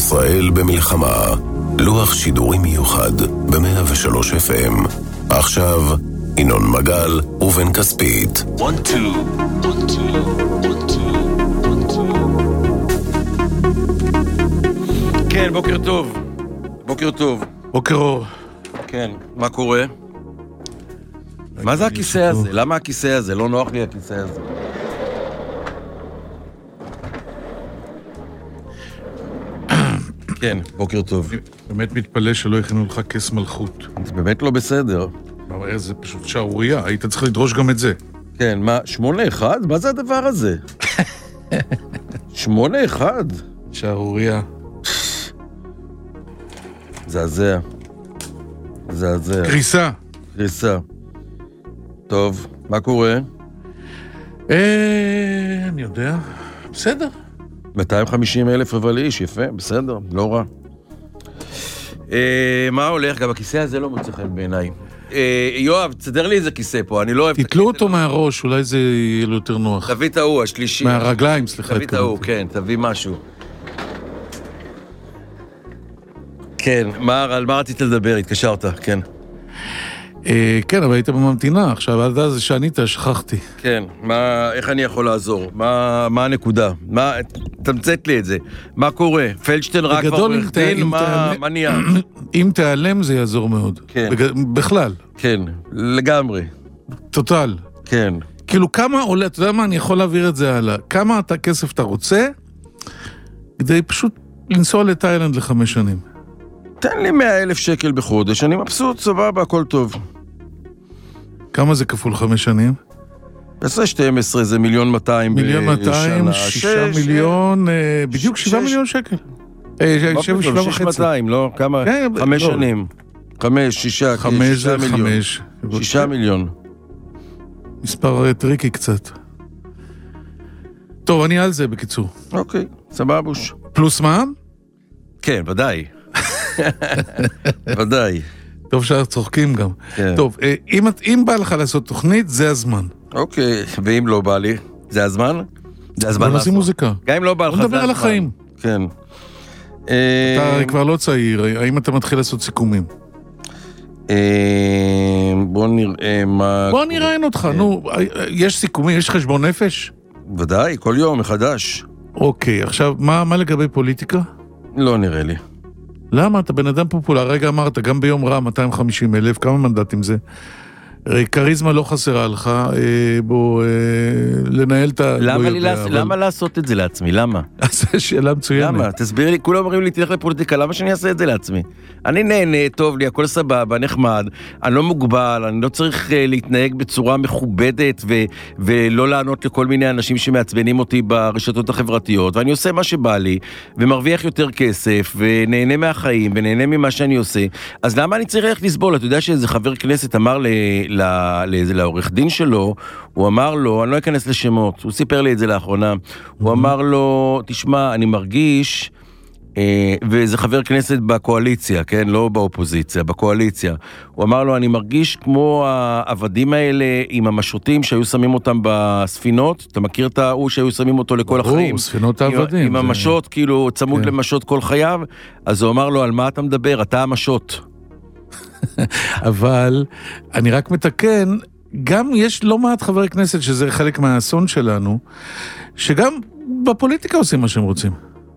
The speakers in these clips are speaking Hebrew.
ישראל במלחמה. לוח שידורים מיוחד ב-103 FM. עכשיו, ינון מגל ובן כספית. 1, 2, 1, 2, 1, 2. כן, בוקר טוב. בוקר טוב. בוקר אור. כן, מה קורה? מה זה הכיסא הזה? למה הכיסא הזה? לא נוח לי הכיסא הזה. כן, בוקר טוב. אני באמת מתפלא שלא הכינו לך כס מלכות. זה באמת לא בסדר. זה פשוט שערוריה, היית צריך לדרוש גם את זה. כן, מה, 8-1? מה זה הדבר הזה? 8-1? שערוריה. זעזע. זעזע. קריסה. קריסה. טוב, מה קורה? אני יודע. בסדר. 250,000 אבל איש, יפה, בסדר, לא רע. מה הולך? גם הכיסא הזה לא מוצא חן בעיניי. יואב, תסדר לי איזה כיסא פה, אני לא אוהב... תתלו אותו מהראש, אולי זה יהיה לו יותר נוח. תביא את ההוא, השלישי. מהרגליים, סליחה. תביא את ההוא, כן, תביא משהו. כן, על מה רצית לדבר? התקשרת, כן. כן, אבל היית בממתינה, עכשיו עד אז שענית, שכחתי. כן, איך אני יכול לעזור? מה הנקודה? תמצאת לי את זה. מה קורה? פלדשטיין רק כבר עורך דין? מה נהיה? אם תיעלם זה יעזור מאוד. כן. בכלל. כן, לגמרי. טוטל. כן. כאילו כמה עולה, אתה יודע מה, אני יכול להעביר את זה הלאה. כמה כסף אתה רוצה, כדי פשוט לנסוע לתאילנד ל5 שנים. תן לי 100,000 שקל בחודש, אני מבסוט, סבבה, הכל טוב. כמה זה כפול 5 שנים? 12 זה 1,200,000 בשנה. 6 מיליון, בדיוק 7 מיליון שקל. 7.5. לא? כמה? 5 שנים. 5, 6 מיליון. 6 מיליון. מספר טריקי קצת. טוב, אני על זה בקיצור. אוקיי, סבבוש. פלוס מע"מ? כן, ודאי. ודאי. טוב שאנחנו צוחקים גם. כן. טוב, אם בא לך לעשות תוכנית, זה הזמן. אוקיי, ואם לא בא לי, זה הזמן? זה הזמן לעשות. בוא נשים מוזיקה. גם אם לא בא לך, זה הזמן. בוא נדבר על החיים. כן. אתה כבר לא צעיר, האם אתה מתחיל לעשות סיכומים? בוא נראה מה... בוא נראיין אותך, נו, יש סיכומים, יש חשבון נפש? ודאי, כל יום מחדש. אוקיי, עכשיו, מה לגבי פוליטיקה? לא נראה לי. למה? אתה בן אדם פופולר, רגע אמרת, גם ביום רע 250,000, כמה מנדטים זה? קריזמה לא חסרה לך, בוא לנהל את ה... למה לעשות את זה לעצמי? למה? זו שאלה מצוינת. למה? תסביר לי, כולם אומרים לי, תלך לפוליטיקה, למה שאני אעשה את זה לעצמי? אני נהנה, טוב לי, הכל סבבה, נחמד, אני לא מוגבל, אני לא צריך להתנהג בצורה מכובדת ולא לענות לכל מיני אנשים שמעצבנים אותי ברשתות החברתיות, ואני עושה מה שבא לי, ומרוויח יותר כסף, ונהנה מהחיים, ונהנה ממה שאני עושה. אז למה אני צריך לסבול? אתה יודע שאיזה חבר כנסת אמר לעורך דין שלו, הוא אמר לו, אני לא אכנס לשמות, הוא סיפר לי את זה לאחרונה, הוא אמר לו, תשמע, אני מרגיש, וזה חבר כנסת בקואליציה, כן, לא באופוזיציה, בקואליציה, הוא אמר לו, אני מרגיש כמו העבדים האלה עם המשוטים שהיו שמים אותם בספינות, אתה מכיר את ההוא שהיו שמים אותו לכל החיים? ספינות העבדים. עם המשות, כאילו צמוד למשות כל חייו, אז הוא אמר לו, על מה אתה מדבר? אתה המשות. אבל אני רק מתקן, גם יש לא מעט חברי כנסת, שזה חלק מהאסון שלנו, שגם בפוליטיקה עושים מה שהם רוצים.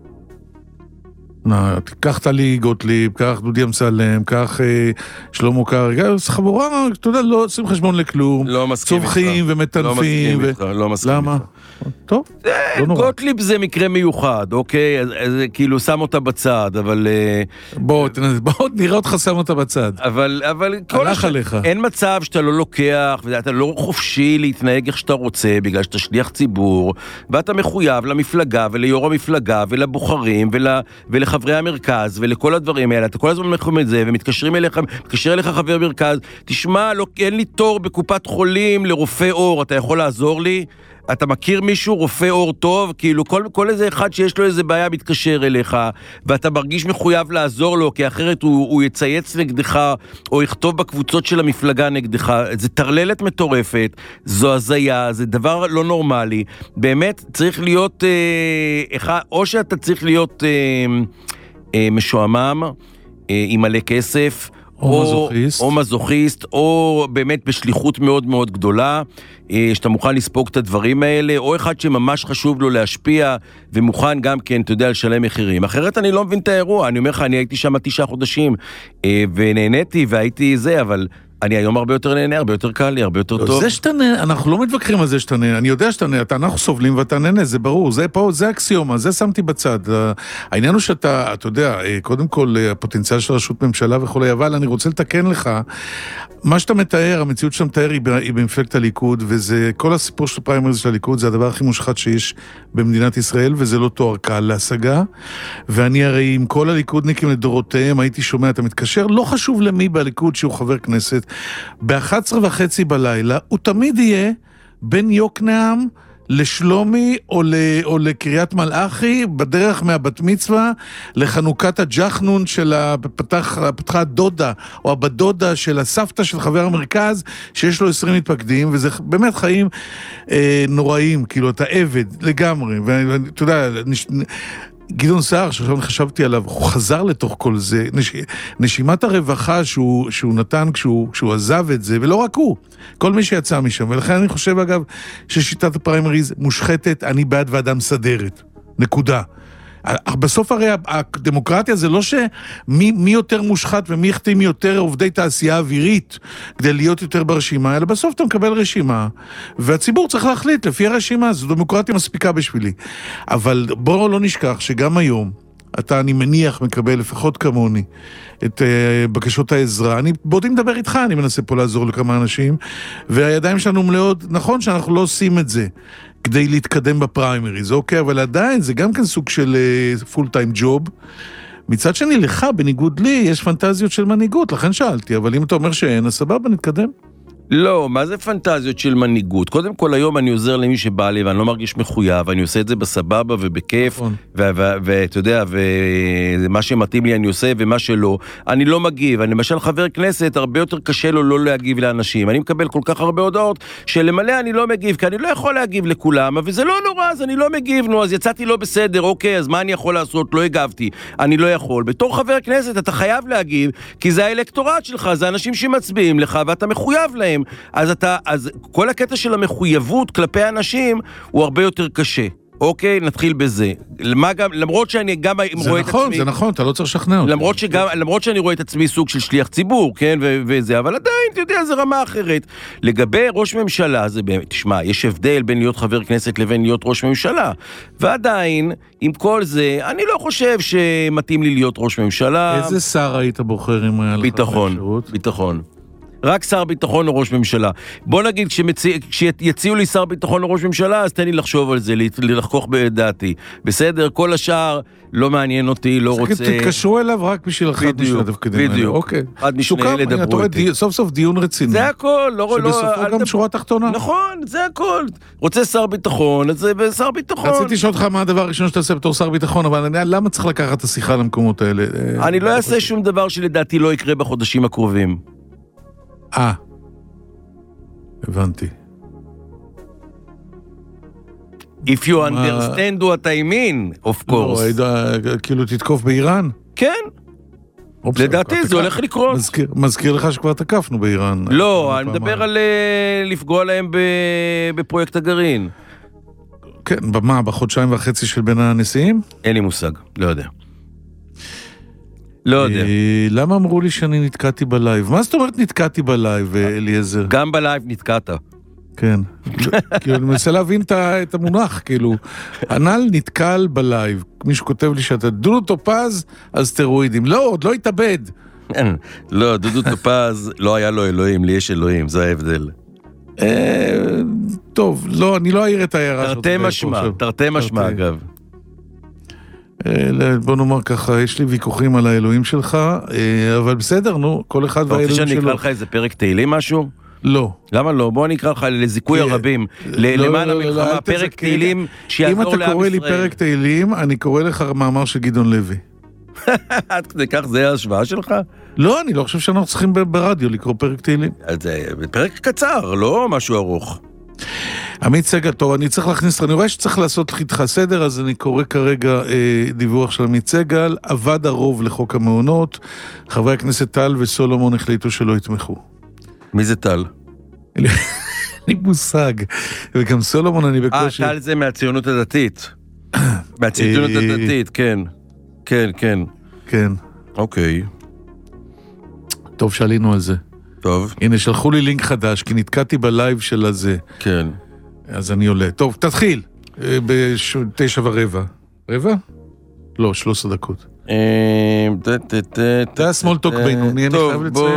קח טלי גוטליב, קח דודי אמסלם, קח שלמה קרעי, חבורה, אתה יודע, לא עושים חשבון לכלום, צווחים ומטנפים. לא מסכים איתך. למה? טוב, לא נורא. גוטליב זה מקרה מיוחד, אוקיי? אז כאילו שם אותה בצד, אבל... בוא נראה אותך שם אותה בצד. אבל הלך עליך. אין מצב שאתה לא לוקח, ואתה לא חופשי להתנהג איך שאתה רוצה, בגלל שאתה שליח ציבור, ואתה מחויב למפלגה וליו"ר המפלגה ולבוחרים ולחברי המרכז ולכל הדברים האלה. אתה כל הזמן מחום את זה ומתקשרים אליך, מתקשר אליך חבר מרכז, תשמע, אין לי תור בקופת חולים לרופא אור, אתה יכול לעזור לי? אתה מכיר מישהו, רופא אור טוב, כאילו כל איזה אחד שיש לו איזה בעיה מתקשר אליך, ואתה מרגיש מחויב לעזור לו, כי אחרת הוא יצייץ נגדך, או יכתוב בקבוצות של המפלגה נגדך. זה תרללת מטורפת, זו הזיה, זה דבר לא נורמלי. באמת צריך להיות, או שאתה צריך להיות משועמם, עם מלא כסף, או מזוכיסט, או באמת בשליחות מאוד מאוד גדולה, שאתה מוכן לספוג את הדברים האלה, או אחד שממש חשוב לו להשפיע, ומוכן גם כן, אתה יודע, לשלם מחירים. אחרת אני לא מבין את האירוע, אני אומר לך, אני הייתי שם 9 חודשים, ונהניתי, והייתי זה, אבל אני היום הרבה יותר נהנה, הרבה יותר קל לי, הרבה יותר טוב. זה שאתה נהנה, אנחנו לא מתווכחים על זה שאתה נהנה, אני יודע שאתה נהנה, אנחנו סובלים ואתה נהנה, זה ברור, זה פה, זה אקסיומה, זה שמתי בצד. העניין הוא שאתה, אתה יודע, קודם כל, הפוטנציאל של רשות ממשלה וכו', אבל אני רוצה לתקן לך, מה שאתה מתאר, המציאות שאתה מתאר היא במפלגת הליכוד, וזה, כל הסיפור של הפריימריז של הליכוד, זה הדבר הכי מושחת שיש במדינת ישראל, וזה לא תואר קל להשגה, ואני הרי עם כל הליכודניקים לדורותיהם, הייתי שומע, אתה מתקשר, לא חשוב למי בליכוד שהוא חבר כנסת, ב-11:30 בלילה, הוא תמיד יהיה בין יוקנעם לשלומי או לקריית מלאכי, בדרך מהבת מצווה לחנוכת הג'חנון של פתחה הדודה, או הבדודה של הסבתא של חבר המרכז, שיש לו 20 מתפקדים, וזה באמת חיים נוראים, כאילו אתה עבד לגמרי, ואתה יודע, גדעון סער, שעכשיו חשבתי עליו, הוא חזר לתוך כל זה, נשימת הרווחה שהוא נתן כשהוא עזב את זה, ולא רק הוא, כל מי שיצא משם, ולכן אני חושב אגב, ששיטת הפריימריז מושחתת, אני בעד ועדה מסדרת, נקודה. בסוף הרי הדמוקרטיה זה לא שמי יותר מושחת ומי יחתים יותר עובדי תעשייה אווירית כדי להיות יותר ברשימה, אלא בסוף אתה מקבל רשימה והציבור צריך להחליט לפי הרשימה, זו דמוקרטיה מספיקה בשבילי. אבל בואו לא נשכח שגם היום אתה, אני מניח, מקבל לפחות כמוני את בקשות העזרה. אני בעודי מדבר איתך, אני מנסה פה לעזור לכמה אנשים, והידיים שלנו מלאות, נכון שאנחנו לא עושים את זה כדי להתקדם בפריימריז, אוקיי, אבל עדיין זה גם כן סוג של פול טיים ג'וב. מצד שני, לך, בניגוד לי, יש פנטזיות של מנהיגות, לכן שאלתי, אבל אם אתה אומר שאין, אז סבבה, נתקדם. לא, מה זה פנטזיות של מנהיגות? קודם כל היום אני עוזר למי שבא לי ואני לא מרגיש מחויב, אני עושה את זה בסבבה ובכיף, ואתה יודע, ומה שמתאים לי אני עושה ומה שלא, אני לא מגיב. אני למשל חבר כנסת, הרבה יותר קשה לו לא להגיב לאנשים, אני מקבל כל כך הרבה הודעות שלמלא אני לא מגיב, כי אני לא יכול להגיב לכולם, אבל זה לא נורא, אז אני לא מגיב, נו, אז יצאתי לא בסדר, אוקיי, אז מה אני יכול לעשות? לא הגבתי, אני לא יכול. בתור חבר כנסת אתה חייב להגיב, כי זה האלקטורט שלך, זה אנשים שמצביעים לך ואתה מחויב להם. אז כל הקטע של המחויבות כלפי האנשים הוא הרבה יותר קשה. אוקיי, נתחיל בזה. למרות שאני גם רואה את עצמי... זה נכון, אתה לא צריך לשכנע אותי. למרות שאני רואה את עצמי סוג של שליח ציבור, כן, וזה, אבל עדיין, אתה יודע, זה רמה אחרת. לגבי ראש ממשלה, זה באמת, תשמע, יש הבדל בין להיות חבר כנסת לבין להיות ראש ממשלה. ועדיין, עם כל זה, אני לא חושב שמתאים לי להיות ראש ממשלה. איזה שר היית בוחר אם היה לך ביטחון. רק שר ביטחון או ראש ממשלה. בוא נגיד, כשיציעו לי שר ביטחון או ראש ממשלה, אז תן לי לחשוב על זה, לחכוך בדעתי. בסדר? כל השאר לא מעניין אותי, לא רוצה... תתקשרו אליו רק בשביל אחד משל התפקידים האלה. בדיוק. אוקיי. עד משנה לדברו איתי. סוף סוף דיון רציני. זה הכל. שבסופו גם שורה תחתונה. נכון, זה הכל. רוצה שר ביטחון, אז זה שר ביטחון. רציתי לשאול אותך מה הדבר הראשון שאתה עושה בתור שר ביטחון, אבל אני יודע למה צריך לקחת את השיחה למקומות האלה. אני לא אעשה שום דבר שלדעתי לא יקרה בחודשים הקרובים. הבנתי. If you understand what I mean, of course. כאילו תתקוף באיראן? כן. לדעתי זה הולך לקרות. מזכיר לך שכבר תקפנו באיראן. לא, אני מדבר על לפגוע להם בפרויקט הגרעין. כן, במה? בחודשיים וחצי של בין הנשיאים? אין לי מושג, לא יודע. לא יודע. למה אמרו לי שאני נתקעתי בלייב? מה זאת אומרת נתקעתי בלייב, אליעזר? גם בלייב נתקעת. כן. כאילו, אני מנסה להבין את המונח, כאילו, הנ"ל נתקל בלייב. מישהו כותב לי שאתה דודו טופז, אז סטרואידים. לא, עוד לא התאבד. לא, דודו טופז, לא היה לו אלוהים, לי יש אלוהים, זה ההבדל. טוב, לא, אני לא אעיר את ההערה. תרתי משמע, אגב. בוא נאמר ככה, יש לי ויכוחים על האלוהים שלך, אבל בסדר, נו, כל אחד והאלוהים שלו. אתה רוצה שאני אקרא לך איזה פרק תהילים משהו? לא. למה לא? בוא נקרא לך לזיכוי הרבים, למען המלחמה, פרק תהילים שיעזור לעם ישראל. אם אתה קורא לי פרק תהילים, אני קורא לך מאמר של גדעון לוי. עד כדי כך זה ההשוואה שלך? לא, אני לא חושב שאנחנו צריכים ברדיו לקרוא פרק תהילים. פרק קצר, לא משהו ארוך. עמית סגל, טוב, אני צריך להכניס, אני רואה שצריך לעשות איתך סדר, אז אני קורא כרגע דיווח של עמית סגל, עבד הרוב לחוק המעונות, חברי הכנסת טל וסולומון החליטו שלא יתמכו. מי זה טל? אין לי מושג, וגם סולומון אני בקושי... טל זה מהציונות הדתית. מהציונות הדתית, כן. כן, כן. כן. אוקיי. טוב, שעלינו על זה. טוב. הנה, שלחו לי לינק חדש, כי נתקעתי בלייב של הזה. כן. אז אני עולה. טוב, תתחיל. ב9:15. רבע? לא, 13 דקות. זה הסמולטוק בינוני, אני חייב לציין.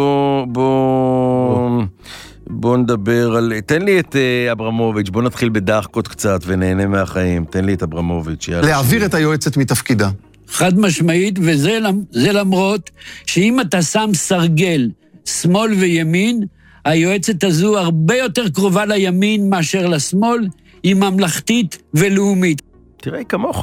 בוא נדבר על... תן לי את אברמוביץ', בוא נתחיל בדחקות קצת ונהנה מהחיים. תן לי את אברמוביץ'. להעביר את היועצת מתפקידה. חד משמעית, וזה למרות שאם אתה שם סרגל, שמאל וימין, היועצת הזו הרבה יותר קרובה לימין מאשר לשמאל, היא ממלכתית ולאומית. תראה, היא כמוך.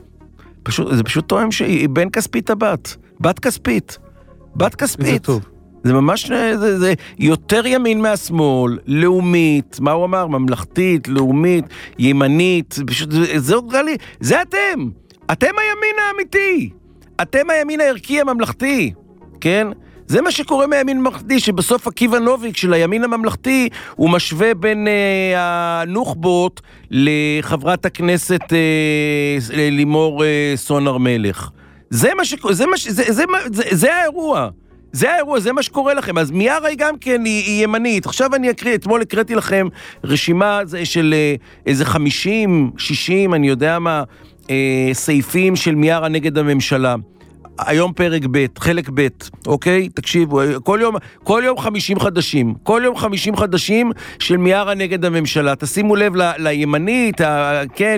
זה פשוט תואם שהיא בן כספית הבת. בת כספית. בת כספית. זה טוב. זה ממש, זה יותר ימין מהשמאל, לאומית, מה הוא אמר? ממלכתית, לאומית, ימנית, פשוט, זה אתם. אתם הימין האמיתי. אתם הימין הערכי הממלכתי. כן? זה מה שקורה מהימין הממלכתי, שבסוף עקיבא נוביק של הימין הממלכתי, הוא משווה בין הנוח'בות לחברת הכנסת לימור סון הר מלך. זה מה שקורה, זה האירוע. זה האירוע, זה מה שקורה לכם. אז מיארה היא גם כן, היא ימנית. עכשיו אני אקריא, אתמול הקראתי לכם רשימה של איזה 50, 60, אני יודע מה, סעיפים של מיארה נגד הממשלה. היום פרק ב', חלק ב', אוקיי? תקשיבו, כל יום 50 חדשים. כל יום 50 חדשים של מיארה נגד הממשלה. תשימו לב לימנית, כן,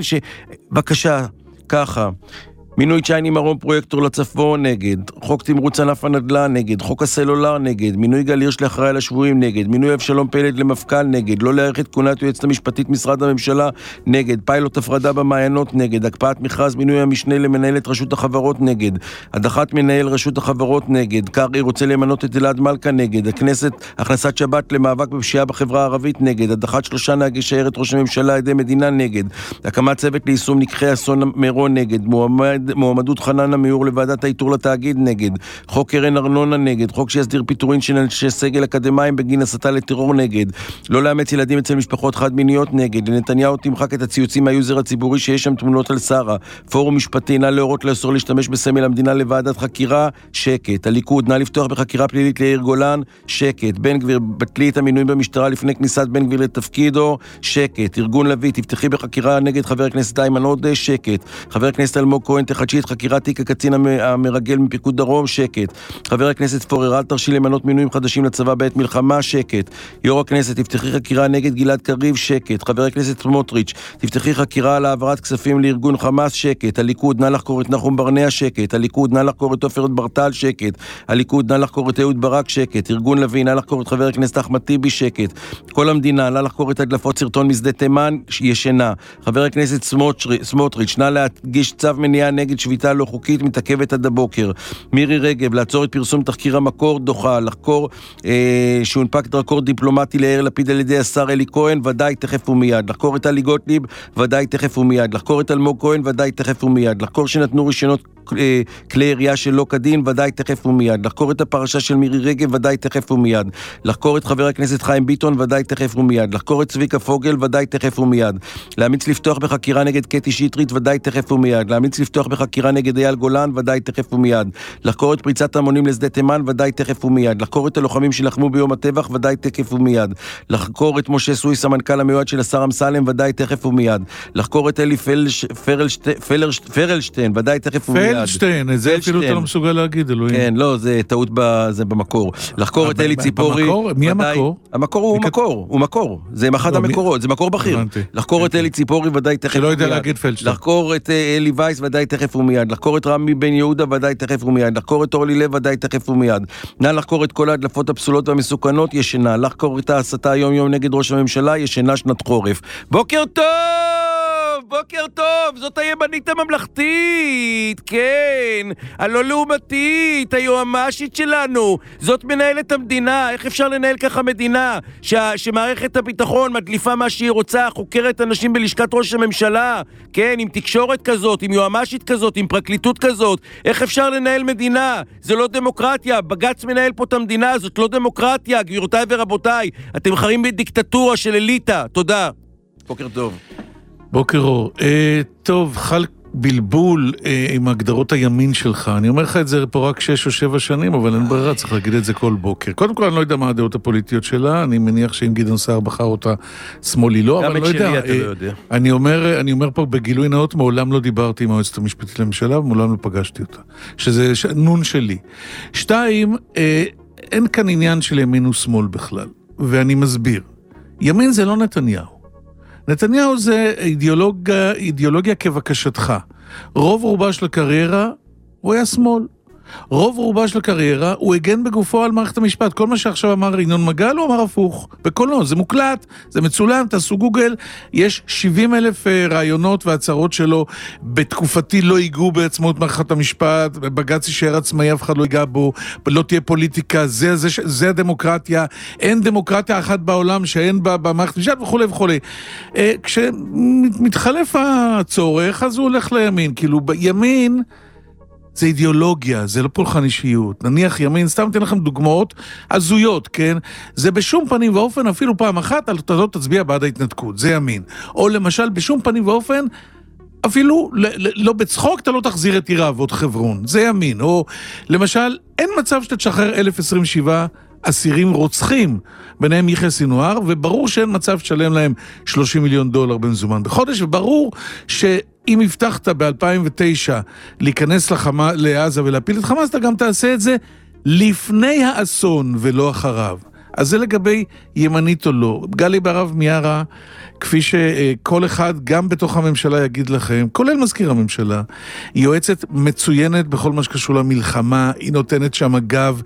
בבקשה, ככה. מינוי צ'ייני מרום פרויקטור לצפון נגד, חוק תמרוץ ענף הנדל"ן נגד, חוק הסלולר נגד, מינוי גל הירש לאחראי על השבויים נגד, מינוי אבשלום פלד למפכ"ל נגד, לא להאריך את כהונת יועצת המשפטית משרד הממשלה נגד, פיילוט הפרדה במעיינות נגד, הקפאת מכרז מינוי המשנה למנהלת רשות החברות נגד, הדחת מנהל רשות החברות נגד, קרעי רוצה למנות את אלעד מלכה נגד, הכנסת הכנסת שבת למאבק בפשיעה בחברה הערבית נגד, הדחת 3 נהגי שיירת ראש הממשלה על ידי מדינה נגד, הקמת צוות ליישום לקחי אסון מירון נגד, מועמדות חנן המיור לוועדת האיתור לתאגיד נגד, חוק קרן ארנונה נגד, חוק שיסדיר פיטורין של אנשי סגל אקדמיים בגין הסתה לטרור נגד, לא לאמץ ילדים אצל משפחות חד-מיניות נגד, לנתניהו תמחק את הציוצים מהיוזר הציבורי שיש שם תמונות על שרה, פורום משפטי נא להורות לאסור להשתמש בסמל המדינה לוועדת חקירה, שקט, הליכוד נא לפתוח בחקירה פלילית ליאיר גולן, שקט, בן גביר בטלי את המינוי במשטרה לפני כניסת בן גביר לתפקידו, שקט, ארגון לוי תפתחי בחקירה נגד חבר הכנסת איימן עודה, שקט, חבר הכנסת אלמוג כהן תחדשי את חקירת תיק הקצין המרגל מפיקוד דרום, שקט. חבר הכנסת פורר, אל תרשי למנות מינויים חדשים לצבא בעת מלחמה, שקט. יו"ר הכנסת, תפתחי חקירה נגד גלעד קריב, שקט. חבר הכנסת סמוטריץ', תפתחי חקירה על העברת כספים לארגון חמאס, שקט. הליכוד, נא לחקור את נחום ברנע, שקט. הליכוד, נא לחקור את עופר ברטל, שקט. הליכוד, נא לחקור את אהוד ברק, שקט. ארגון לוי, נא לחקור את חבר הכנסת אחמד טיבי, שקט. כל המדינה, נא לחקור את הדלפות סרטון משדה תימן, ישנה. חבר הכנסת סמוטריץ', נא להגיש צו מניעה נגד שביתה לא חוקית מתעכבת עד הבוקר. מירי רגב, לעצור את פרסום תחקיר המקור, דוחה, לחקור שהונפק דרכור דיפלומטי ליאיר לפיד על ידי השר אלי כהן, ודאי תכף ומיד. לחקור את טלי גוטליב, ודאי תכף ומיד. לחקור את אלמוג כהן, ודאי תכף ומיד. לחקור שנתנו רישיונות כלי ירייה שלא כדין, ודאי תכף ומיד. לחקור את הפרשה של מירי רגב, ודאי תכף ומיד. לחקור את חבר הכנסת חיים ביטון, ודאי תכף ומיד. לחקור את צביקה פוגל, ודאי תכף ומיד. להמליץ לפתוח בחקירה נגד קטי שטרית, ודאי תכף ומיד. להמליץ לפתוח בחקירה נגד אייל גולן, ודאי תכף ומיד. לחקור את פריצת המונים לשדה תימן, ודאי תכף ומיד. לחקור את הלוחמים שלחמו ביום הטבח, ודאי תכף ומיד. לחקור את משה סוויס, המנכ"ל המיועד של השר אמסלם, ודאי תכף ומיד. לחקור את אלי פרלשטיין, ודאי תכף ומיד. פלדשטיין, את זה אפילו אתה לא מסוגל להגיד, אלוהים. כן, לא, זה טעות במקור. לחקור את אלי ציפורי. מי המקור? המקור הוא מקור. זה אחד המקורות, זה מקור בכיר. לחקור את אלי ציפורי, ודאי תכף ומיד. שלא יודע להגיד פלדשטיין. לחקור את אלי וייס, ודאי תכף ומיד. לחקור את רמי בן יהודה, ודאי תכף ומיד. לחקור את אורלי לב, ודאי תכף ומיד. נא לחקור את כל ההדלפות הפסולות והמסוכנות, ישנה. לחקור את ההסתה היום-יום נגד ראש הממשלה, ישנה שנת חורף. בוקר טוב! בוקר טוב, זאת הימנית הממלכתית, כן, הלא לעומתית, היועמ"שית שלנו, זאת מנהלת המדינה. איך אפשר לנהל ככה מדינה? שמערכת הביטחון מדליפה מה שהיא רוצה, חוקרת אנשים בלשכת ראש הממשלה, כן, עם תקשורת כזאת, עם יועמ"שית כזאת, עם פרקליטות כזאת, איך אפשר לנהל מדינה? זה לא דמוקרטיה, בג"ץ מנהל פה את המדינה, זאת לא דמוקרטיה, גבירותיי ורבותיי, אתם חיים בדיקטטורה של אליטה. תודה. בוקר טוב. בוקר אור. טוב, חל בלבול עם הגדרות הימין שלך. אני אומר לך את זה פה רק 6 או 7 שנים, אבל אין ברירה, צריך להגיד את זה כל בוקר. קודם כל, אני לא יודע מה הדעות הפוליטיות שלה, אני מניח שאם גדעון סער בחר אותה שמאלי לא, אבל לא יודע. אתה לא יודע. אני אומר פה בגילוי נאות, מעולם לא דיברתי עם היועצת המשפטית לממשלה, ומעולם לא פגשתי אותה. שזה נון שלי. 2, אין כאן עניין של ימין ושמאל בכלל, ואני מסביר. ימין זה לא נתניהו. נתניהו זה אידיאולוגיה כבקשתך. רוב רובה של הקריירה הוא היה שמאל. רוב רובה של הקריירה הוא הגן בגופו על מערכת המשפט. כל מה שעכשיו אמר ינון מגל הוא אמר הפוך. בקולו, זה מוקלט, זה מצולם, תעשו גוגל. יש 70,000 רעיונות והצהרות שלו. בתקופתי לא ייגעו בעצמאות מערכת המשפט, בג"ץ יישאר עצמאי, אף אחד לא ייגע בו, לא תהיה פוליטיקה, זה הדמוקרטיה. אין דמוקרטיה אחת בעולם שאין בה במערכת המשפט וכו' וכו'. כשמתחלף הצורך, אז הוא הולך לימין. כאילו, בימין זה אידיאולוגיה, זה לא פולחן אישיות. נניח ימין, סתם אתן לכם דוגמאות הזויות, כן? זה בשום פנים ואופן, אפילו פעם אחת, אתה לא תצביע בעד ההתנתקות, זה ימין. או למשל, בשום פנים ואופן, אפילו לא בצחוק, אתה לא תחזיר את עיר האבות חברון, זה ימין. או למשל, אין מצב שאתה תשחרר 1,027 אסירים רוצחים, ביניהם יחיא סינואר, וברור שאין מצב שתשלם להם $30 מיליון במזומן בחודש, וברור שאם הבטחת ב-2009 להיכנס לעזה ולהפיל את חמאס, אתה גם תעשה את זה לפני האסון ולא אחריו. אז זה לגבי ימנית או לא. גלי בהרב מיארה, כפי שכל אחד גם בתוך הממשלה יגיד לכם, כולל מזכיר הממשלה, היא יועצת מצוינת בכל מה שקשור למלחמה, היא נותנת שם גב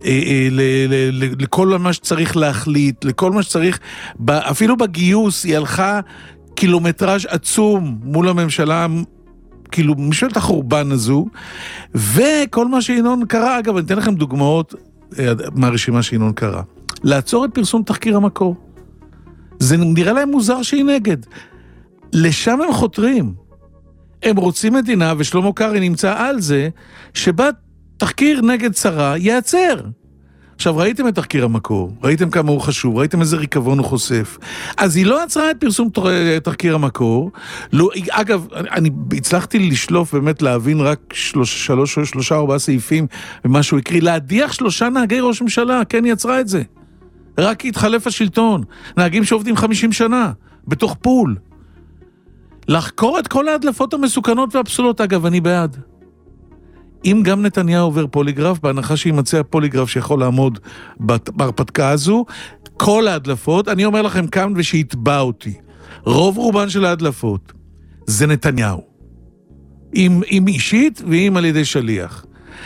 לכל מה שצריך להחליט, לכל מה שצריך, אפילו בגיוס היא הלכה קילומטראז' עצום מול הממשלה, כאילו משלת החורבן הזו, וכל מה שינון קרא, אגב אני אתן לכם דוגמאות מהרשימה שינון קרא. לעצור את פרסום תחקיר המקור. זה נראה להם מוזר שהיא נגד. לשם הם חותרים. הם רוצים מדינה, ושלמה קרעי נמצא על זה, שבה תחקיר נגד שרה ייעצר. עכשיו, ראיתם את תחקיר המקור, ראיתם כמה הוא חשוב, ראיתם איזה ריקבון הוא חושף. אז היא לא עצרה את פרסום תחקיר המקור. לא, אגב, אני הצלחתי לשלוף באמת להבין רק 3-4 סעיפים ומה שהוא הקריא, להדיח 3 נהגי ראש ממשלה, כן, היא עצרה את זה. רק התחלף השלטון, נהגים שעובדים 50 שנה, בתוך פול. לחקור את כל ההדלפות המסוכנות והפסולות, אגב, אני בעד. אם גם נתניהו עובר פוליגרף, בהנחה שימצא הפוליגרף שיכול לעמוד בהרפתקה הזו, כל ההדלפות, אני אומר לכם כאן ושיתבע אותי, רוב רובן של ההדלפות, זה נתניהו. אם אישית ואם על ידי שליח.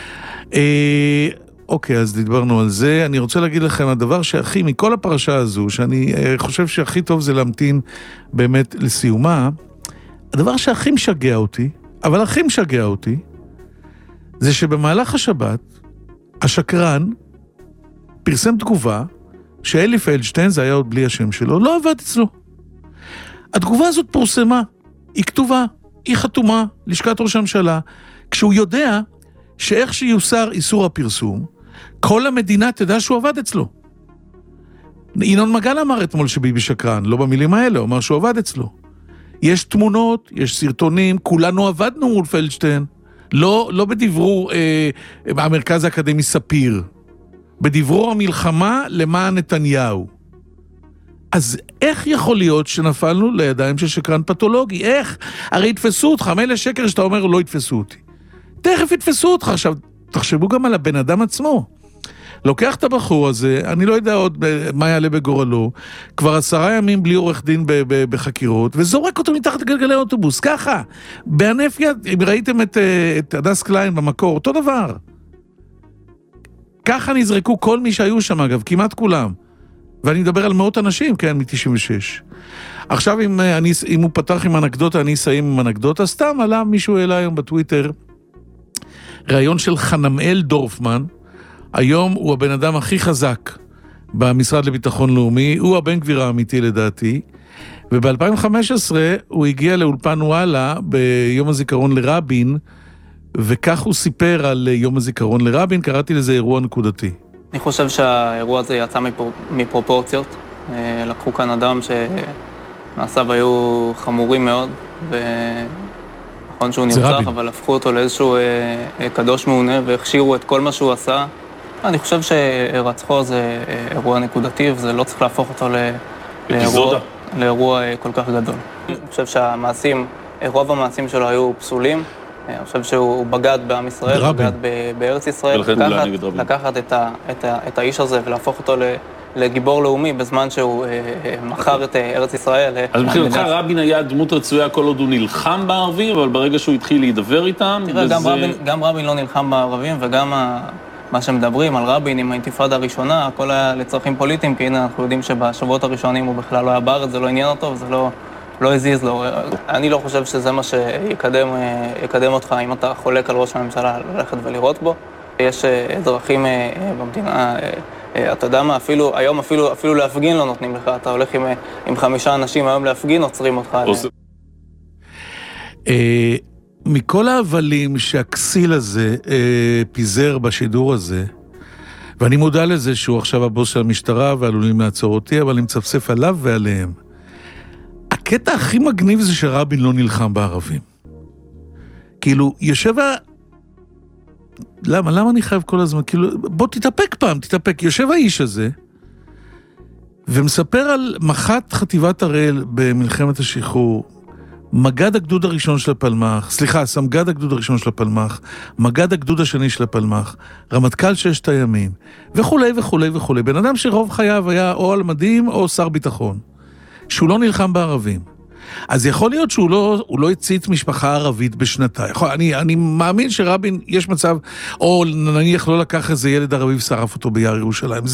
אוקיי, אז דיברנו על זה. אני רוצה להגיד לכם, הדבר שהכי, מכל הפרשה הזו, שאני חושב שהכי טוב זה להמתין באמת לסיומה, הדבר שהכי משגע אותי, אבל הכי משגע אותי, זה שבמהלך השבת, השקרן פרסם תגובה, שאלי פלדשטיין, זה היה עוד בלי השם שלו, לא עבד אצלו. התגובה הזאת פורסמה, היא כתובה, היא חתומה, לשכת ראש הממשלה, כשהוא יודע שאיך שיוסר איסור הפרסום, כל המדינה תדע שהוא עבד אצלו. ינון מגל אמר אתמול שביבי שקרן, לא במילים האלה, הוא אמר שהוא עבד אצלו. יש תמונות, יש סרטונים, כולנו עבדנו מול פלדשטיין, לא בדברור המרכז האקדמי ספיר, בדברור המלחמה למען נתניהו. אז איך יכול להיות שנפלנו לידיים של שקרן פתולוגי? איך? הרי יתפסו אותך, מילא שקר שאתה אומר לא יתפסו אותי. תכף יתפסו אותך. עכשיו, תחשבו גם על הבן אדם עצמו. לוקח את הבחור הזה, אני לא יודע עוד מה יעלה בגורלו, כבר 10 ימים בלי עורך דין בחקירות, וזורק אותו מתחת לגלגלי אוטובוס, ככה. בהינף יד, אם ראיתם את הדס קליין במקור, אותו דבר. ככה נזרקו כל מי שהיו שם, אגב, כמעט כולם. ואני מדבר על מאות אנשים, כן, מ-96. עכשיו, אם הוא פתח עם אנקדוטה, אני אסיים עם אנקדוטה, סתם עלה מישהו אליי היום בטוויטר, ראיון של חנמאל דורפמן, היום הוא הבן אדם הכי חזק במשרד לביטחון לאומי, הוא הבן גביר האמיתי לדעתי, וב-2015 הוא הגיע לאולפן וואלה ביום הזיכרון לרבין, וכך הוא סיפר על יום הזיכרון לרבין, קראתי לזה אירוע נקודתי. אני חושב שהאירוע הזה יצא מפרופורציות. לקחו כאן אדם שמעשיו היו חמורים מאוד, ונכון שהוא נרצח, אבל הפכו אותו לאיזשהו קדוש מעונה, והכשירו את כל מה שהוא עשה. אני חושב שרצחו זה אירוע נקודתי, וזה לא צריך להפוך אותו לאירוע כל כך גדול. אני חושב שהמעשים, רוב המעשים שלו היו פסולים. אני חושב שהוא בגד בעם ישראל, בגד בארץ ישראל. לקחת את האיש הזה ולהפוך אותו לגיבור לאומי בזמן שהוא מכר את ארץ ישראל. אז מבחינתך רבין היה דמות רצויה כל עוד הוא נלחם בערבים, אבל ברגע שהוא התחיל להידבר איתם... תראה, גם רבין לא נלחם בערבים, וגם מה שמדברים על רבין עם האינתיפאדה הראשונה, הכל היה לצרכים פוליטיים, כי הנה אנחנו יודעים שבשבועות הראשונים הוא בכלל לא היה בארץ, זה לא עניין אותו, וזה לא הזיז לו. אני לא חושב שזה מה שיקדם אותך אם אתה חולק על ראש הממשלה ללכת ולראות בו. יש אזרחים במדינה, אתה יודע מה, היום אפילו להפגין לא נותנים לך, אתה הולך עם 5 אנשים היום להפגין, עוצרים אותך. מכל ההבלים שהכסיל הזה פיזר בשידור הזה, ואני מודע לזה שהוא עכשיו הבוס של המשטרה ועלולים לעצור אותי, אבל אני מצפצף עליו ועליהם. הקטע הכי מגניב זה שרבין לא נלחם בערבים. כאילו, יושב למה אני חייב כל הזמן? כאילו, בוא תתאפק פעם, תתאפק. יושב האיש הזה, ומספר על מח"ט חטיבת הראל במלחמת השחרור, מגד הגדוד הראשון של הפלמ"ח, סמגד הגדוד הראשון של הפלמ"ח, מגד הגדוד השני של הפלמ"ח, רמטכ"ל 6 הימים, וכולי וכולי וכולי. בן אדם שרוב חייו היה או על מדים או שר ביטחון. שהוא לא נלחם בערבים. אז יכול להיות שהוא לא הציץ משפחה ערבית בשנתיים. אני מאמין שרבין, יש מצב, או נניח לא לקח איזה ילד ערבי ושרף אותו ביער ירושלים.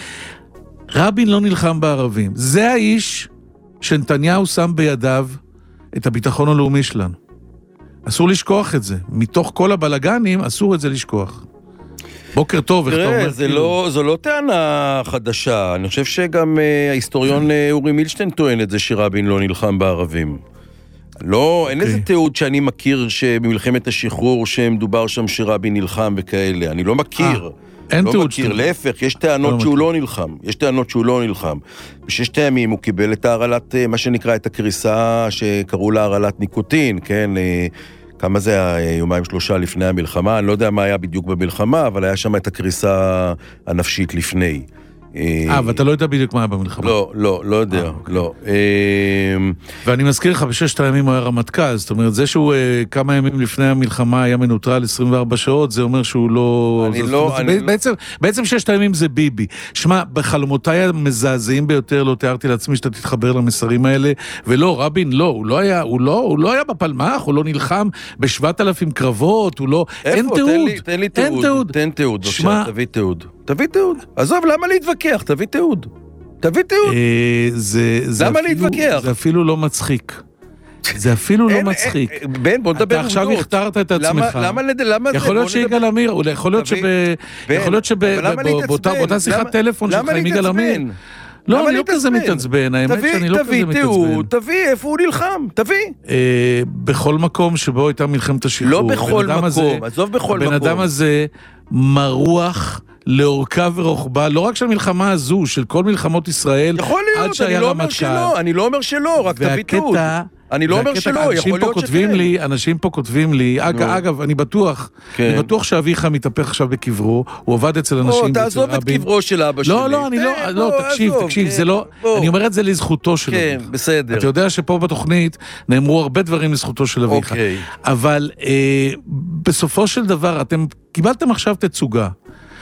רבין לא נלחם בערבים. זה האיש שנתניהו שם בידיו את הביטחון הלאומי שלנו. אסור לשכוח את זה. מתוך כל הבלגנים, אסור את זה לשכוח. בוקר טוב. תראה, זו לא טענה חדשה. אני חושב שגם ההיסטוריון אורי מילשטיין טוען את זה שרבין לא נלחם בערבים. לא, אין איזה תיעוד שאני מכיר שבמלחמת השחרור שמדובר שם שרבין נלחם וכאלה. אני לא מכיר. אין לא תיעוד מכיר, להפך, יש טענות שהוא לא נלחם. יש טענות שהוא לא נלחם. ב6 ימים הוא קיבל את הרעלת, מה שנקרא את הקריסה שקראו לה הרעלת ניקוטין, כן? כמה זה היה 2-3 לפני המלחמה, אני לא יודע מה היה בדיוק במלחמה, אבל היה שם את הקריסה הנפשית לפני. ואתה לא יודע בדיוק מה היה במלחמה. לא יודע, לא. ואני מזכיר לך, ב6 הימים הוא היה רמטכ"ל, זאת אומרת, זה שהוא כמה ימים לפני המלחמה היה מנוטרל 24 שעות, זה אומר שהוא לא... בעצם 6 הימים זה ביבי. שמע, בחלומותיי המזעזעים ביותר לא תיארתי לעצמי שאתה תתחבר למסרים האלה, ולא, רבין לא, הוא לא היה בפלמ"ח, הוא לא נלחם ב7,000 קרבות, הוא לא... אין תיעוד. תן תיעוד, בבקשה, תביא תיעוד. תביא תיעוד. עזוב, למה להתווכח? תביא תיעוד. תביא תיעוד. למה להתווכח? זה אפילו לא מצחיק. זה אפילו לא מצחיק. בן, בוא נדבר עובדות. אתה עכשיו הכתרת את עצמך. למה זה? יכול להיות שיגאל עמיר, יכול להיות שבאותה שיחת טלפון שלך עם יגאל עמיר. לא, אני לא כזה מתעצבן, האמת שאני לא כזה מתעצבן. תביא, איפה הוא נלחם? תביא. בכל מקום שבו הייתה מלחמת השחרור. לא בכל מקום, עזוב בכל מקום. הבן אדם הזה מרוח לאורכה ורוחבה, לא רק של המלחמה הזו, של כל מלחמות ישראל, יכול להיות, אני לא אומר שלא, רק תביא תיעוד. אני לא אומר שלא, יכול להיות שכן. אנשים פה כותבים לי, אגב, אני בטוח שאביך מתהפך עכשיו בקברו, הוא עובד אצל אנשים... תעזוב את קברו של אבא שלי. לא, תקשיב, זה לא... אני אומר את זה לזכותו של אביך. כן, בסדר. אתה יודע שפה בתוכנית נאמרו הרבה דברים לזכותו של אביך. אבל בסופו של דבר, אתם קיבלתם עכשיו תצוגה.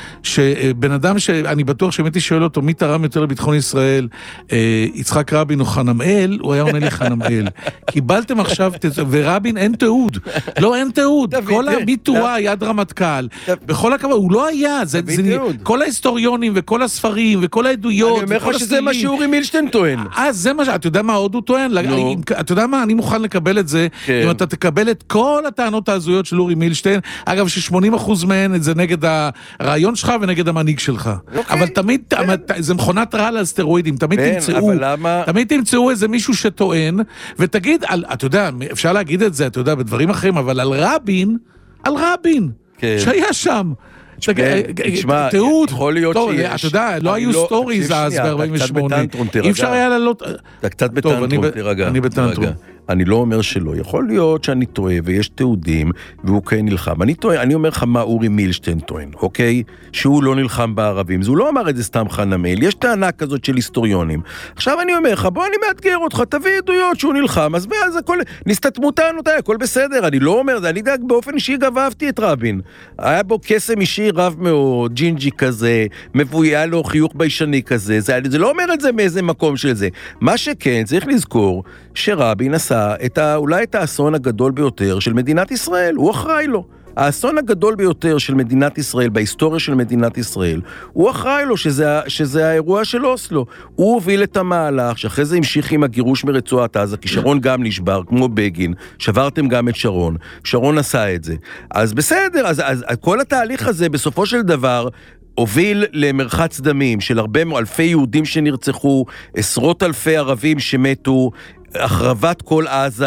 שבן אדם שאני בטוח שמתי שואל אותו, מי תרם יותר לביטחון ישראל, יצחק רבין או חנמאל, הוא היה עונה לי חנמאל. קיבלתם עכשיו, ורבין אין תיעוד. לא, אין תיעוד. כל הביטורה יד רמטכ"ל. בכל הכבוד, הוא לא היה. כל ההיסטוריונים וכל הספרים וכל העדויות. אני אומר לך שזה מה שאורי מילשטיין טוען. זה מה אתה יודע מה עוד הוא טוען? אתה יודע מה, אני מוכן לקבל את זה, אם אתה תקבל את כל הטענות ההזויות של אורי מילשטיין, אגב ש80% מהן זה נגד הרעיון שלך ונגד המנהיג שלך. אבל תמיד, זה מכונת רעל על סטרואידים, תמיד תמצאו איזה מישהו שטוען, ותגיד, אתה יודע, אפשר להגיד את זה, אתה יודע, בדברים אחרים, אבל על רבין, שהיה שם. תשמע, יכול להיות שיש... אתה יודע, לא היו סטוריז אז ב-48. אי אפשר היה לעלות... אתה קצת בטנטרום, תירגע. אני בטנטרום. אני לא אומר שלא. יכול להיות שאני טועה ויש תיעודים והוא כן נלחם. אני אומר לך מה אורי מילשטיין טוען, אוקיי? שהוא לא נלחם בערבים. אז הוא לא אמר את זה סתם חנמאל. יש טענה כזאת של היסטוריונים. עכשיו אני אומר לך, בוא אני מאתגר אותך, תביא עדויות שהוא נלחם, אז הכל... נסתתמו טענותיי, הכל בסדר. אני לא אומר זה, אני דאג באופן אישי גבבתי את רבין. היה בו קסם אישי רב מאוד, ג'ינג'י כזה, מבויה לו חיוך ביישני כזה. זה לא אומר את זה מאיזה מקום של זה. מה שכן, צריך לזכור שרבין עשה אולי את האסון הגדול ביותר של מדינת ישראל, הוא אחראי לו. האסון הגדול ביותר של מדינת ישראל, בהיסטוריה של מדינת ישראל, הוא אחראי לו שזה האירוע של אוסלו. הוא הוביל את המהלך, שאחרי זה המשיך עם הגירוש מרצועת עזה, כי שרון גם נשבר, כמו בגין, שברתם גם את שרון. שרון עשה את זה. אז בסדר, אז כל התהליך הזה בסופו של דבר, הוביל למרחץ דמים של אלפי יהודים שנרצחו, עשרות אלפי ערבים שמתו, החרבת כל עזה,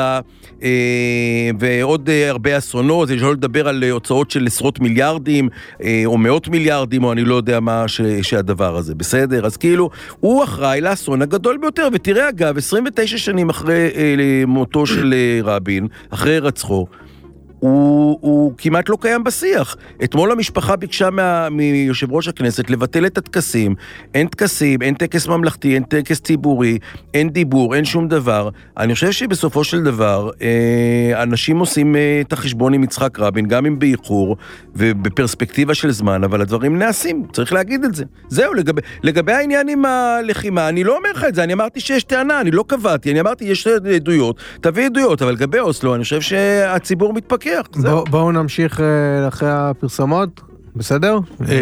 ועוד הרבה אסונות, אני לא לדבר על הוצאות של עשרות מיליארדים, או מאות מיליארדים, או אני לא יודע מה שהדבר הזה, בסדר? אז כאילו, הוא אחראי לאסון הגדול ביותר, ותראה אגב, 29 שנים אחרי מותו של רבין, אחרי רצחו, הוא כמעט לא קיים בשיח. אתמול המשפחה ביקשה מיושב ראש הכנסת לבטל את הטקסים. אין טקסים, אין טקס ממלכתי, אין טקס ציבורי, אין דיבור, אין שום דבר. אני חושב שבסופו של דבר אנשים עושים את החשבון עם יצחק רבין, גם אם באיחור ובפרספקטיבה של זמן, אבל הדברים נעשים, צריך להגיד את זה. זהו, לגבי העניין עם הלחימה, אני לא אומר לך את זה, אני אמרתי שיש טענה, אני לא קבעתי, אני אמרתי יש עדויות, תביא עדויות, אבל לגבי אוסלו, אני חושב שהציבור מתפקח. בואו נמשיך אחרי הפרסומות, בסדר?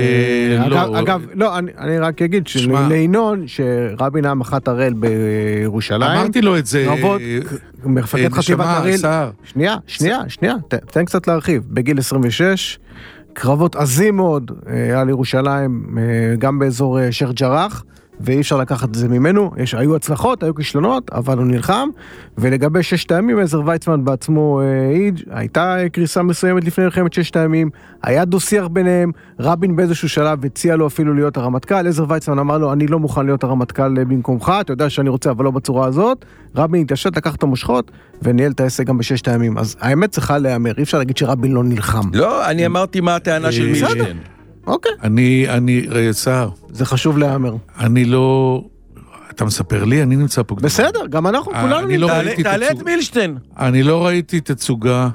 אגב, לא, אני רק אגיד שלעינון שרבין היה מח"ט הראל בירושלים. אמרתי לו את זה. מפקד חטיבת הראל. שנייה, תן קצת להרחיב. בגיל 26, קרבות עזים מאוד על ירושלים, גם באזור שייח' ג'ראח, ואי אפשר לקחת את זה ממנו, היו הצלחות, היו כישלונות, אבל הוא נלחם, ולגבי 6 הימים, עזר ויצמן בעצמו העיד, הייתה קריסה מסוימת לפני מלחמת 6 הימים, היה דו-שיח ביניהם, רבין באיזשהו שלב הציע לו אפילו להיות הרמטכ"ל, עזר ויצמן אמר לו, אני לא מוכן להיות הרמטכ"ל במקומך, אתה יודע שאני רוצה, אבל לא בצורה הזאת, רבין התעשת, לקח את המושכות, וניהל את העסק גם ב6 הימים, אז האמת צריכה להיאמר, אי אפשר להגיד שרבין לא נלחם. לא, אני אמרתי מה הטענה של מילשטיין. אוקיי. אני צער. זה חשוב להאמר. אני לא... אתה מספר לי, אני נמצא פה... בסדר, גם אנחנו כולנו נמצא. תעלה את מילשטיין. אני לא ראיתי תצוגה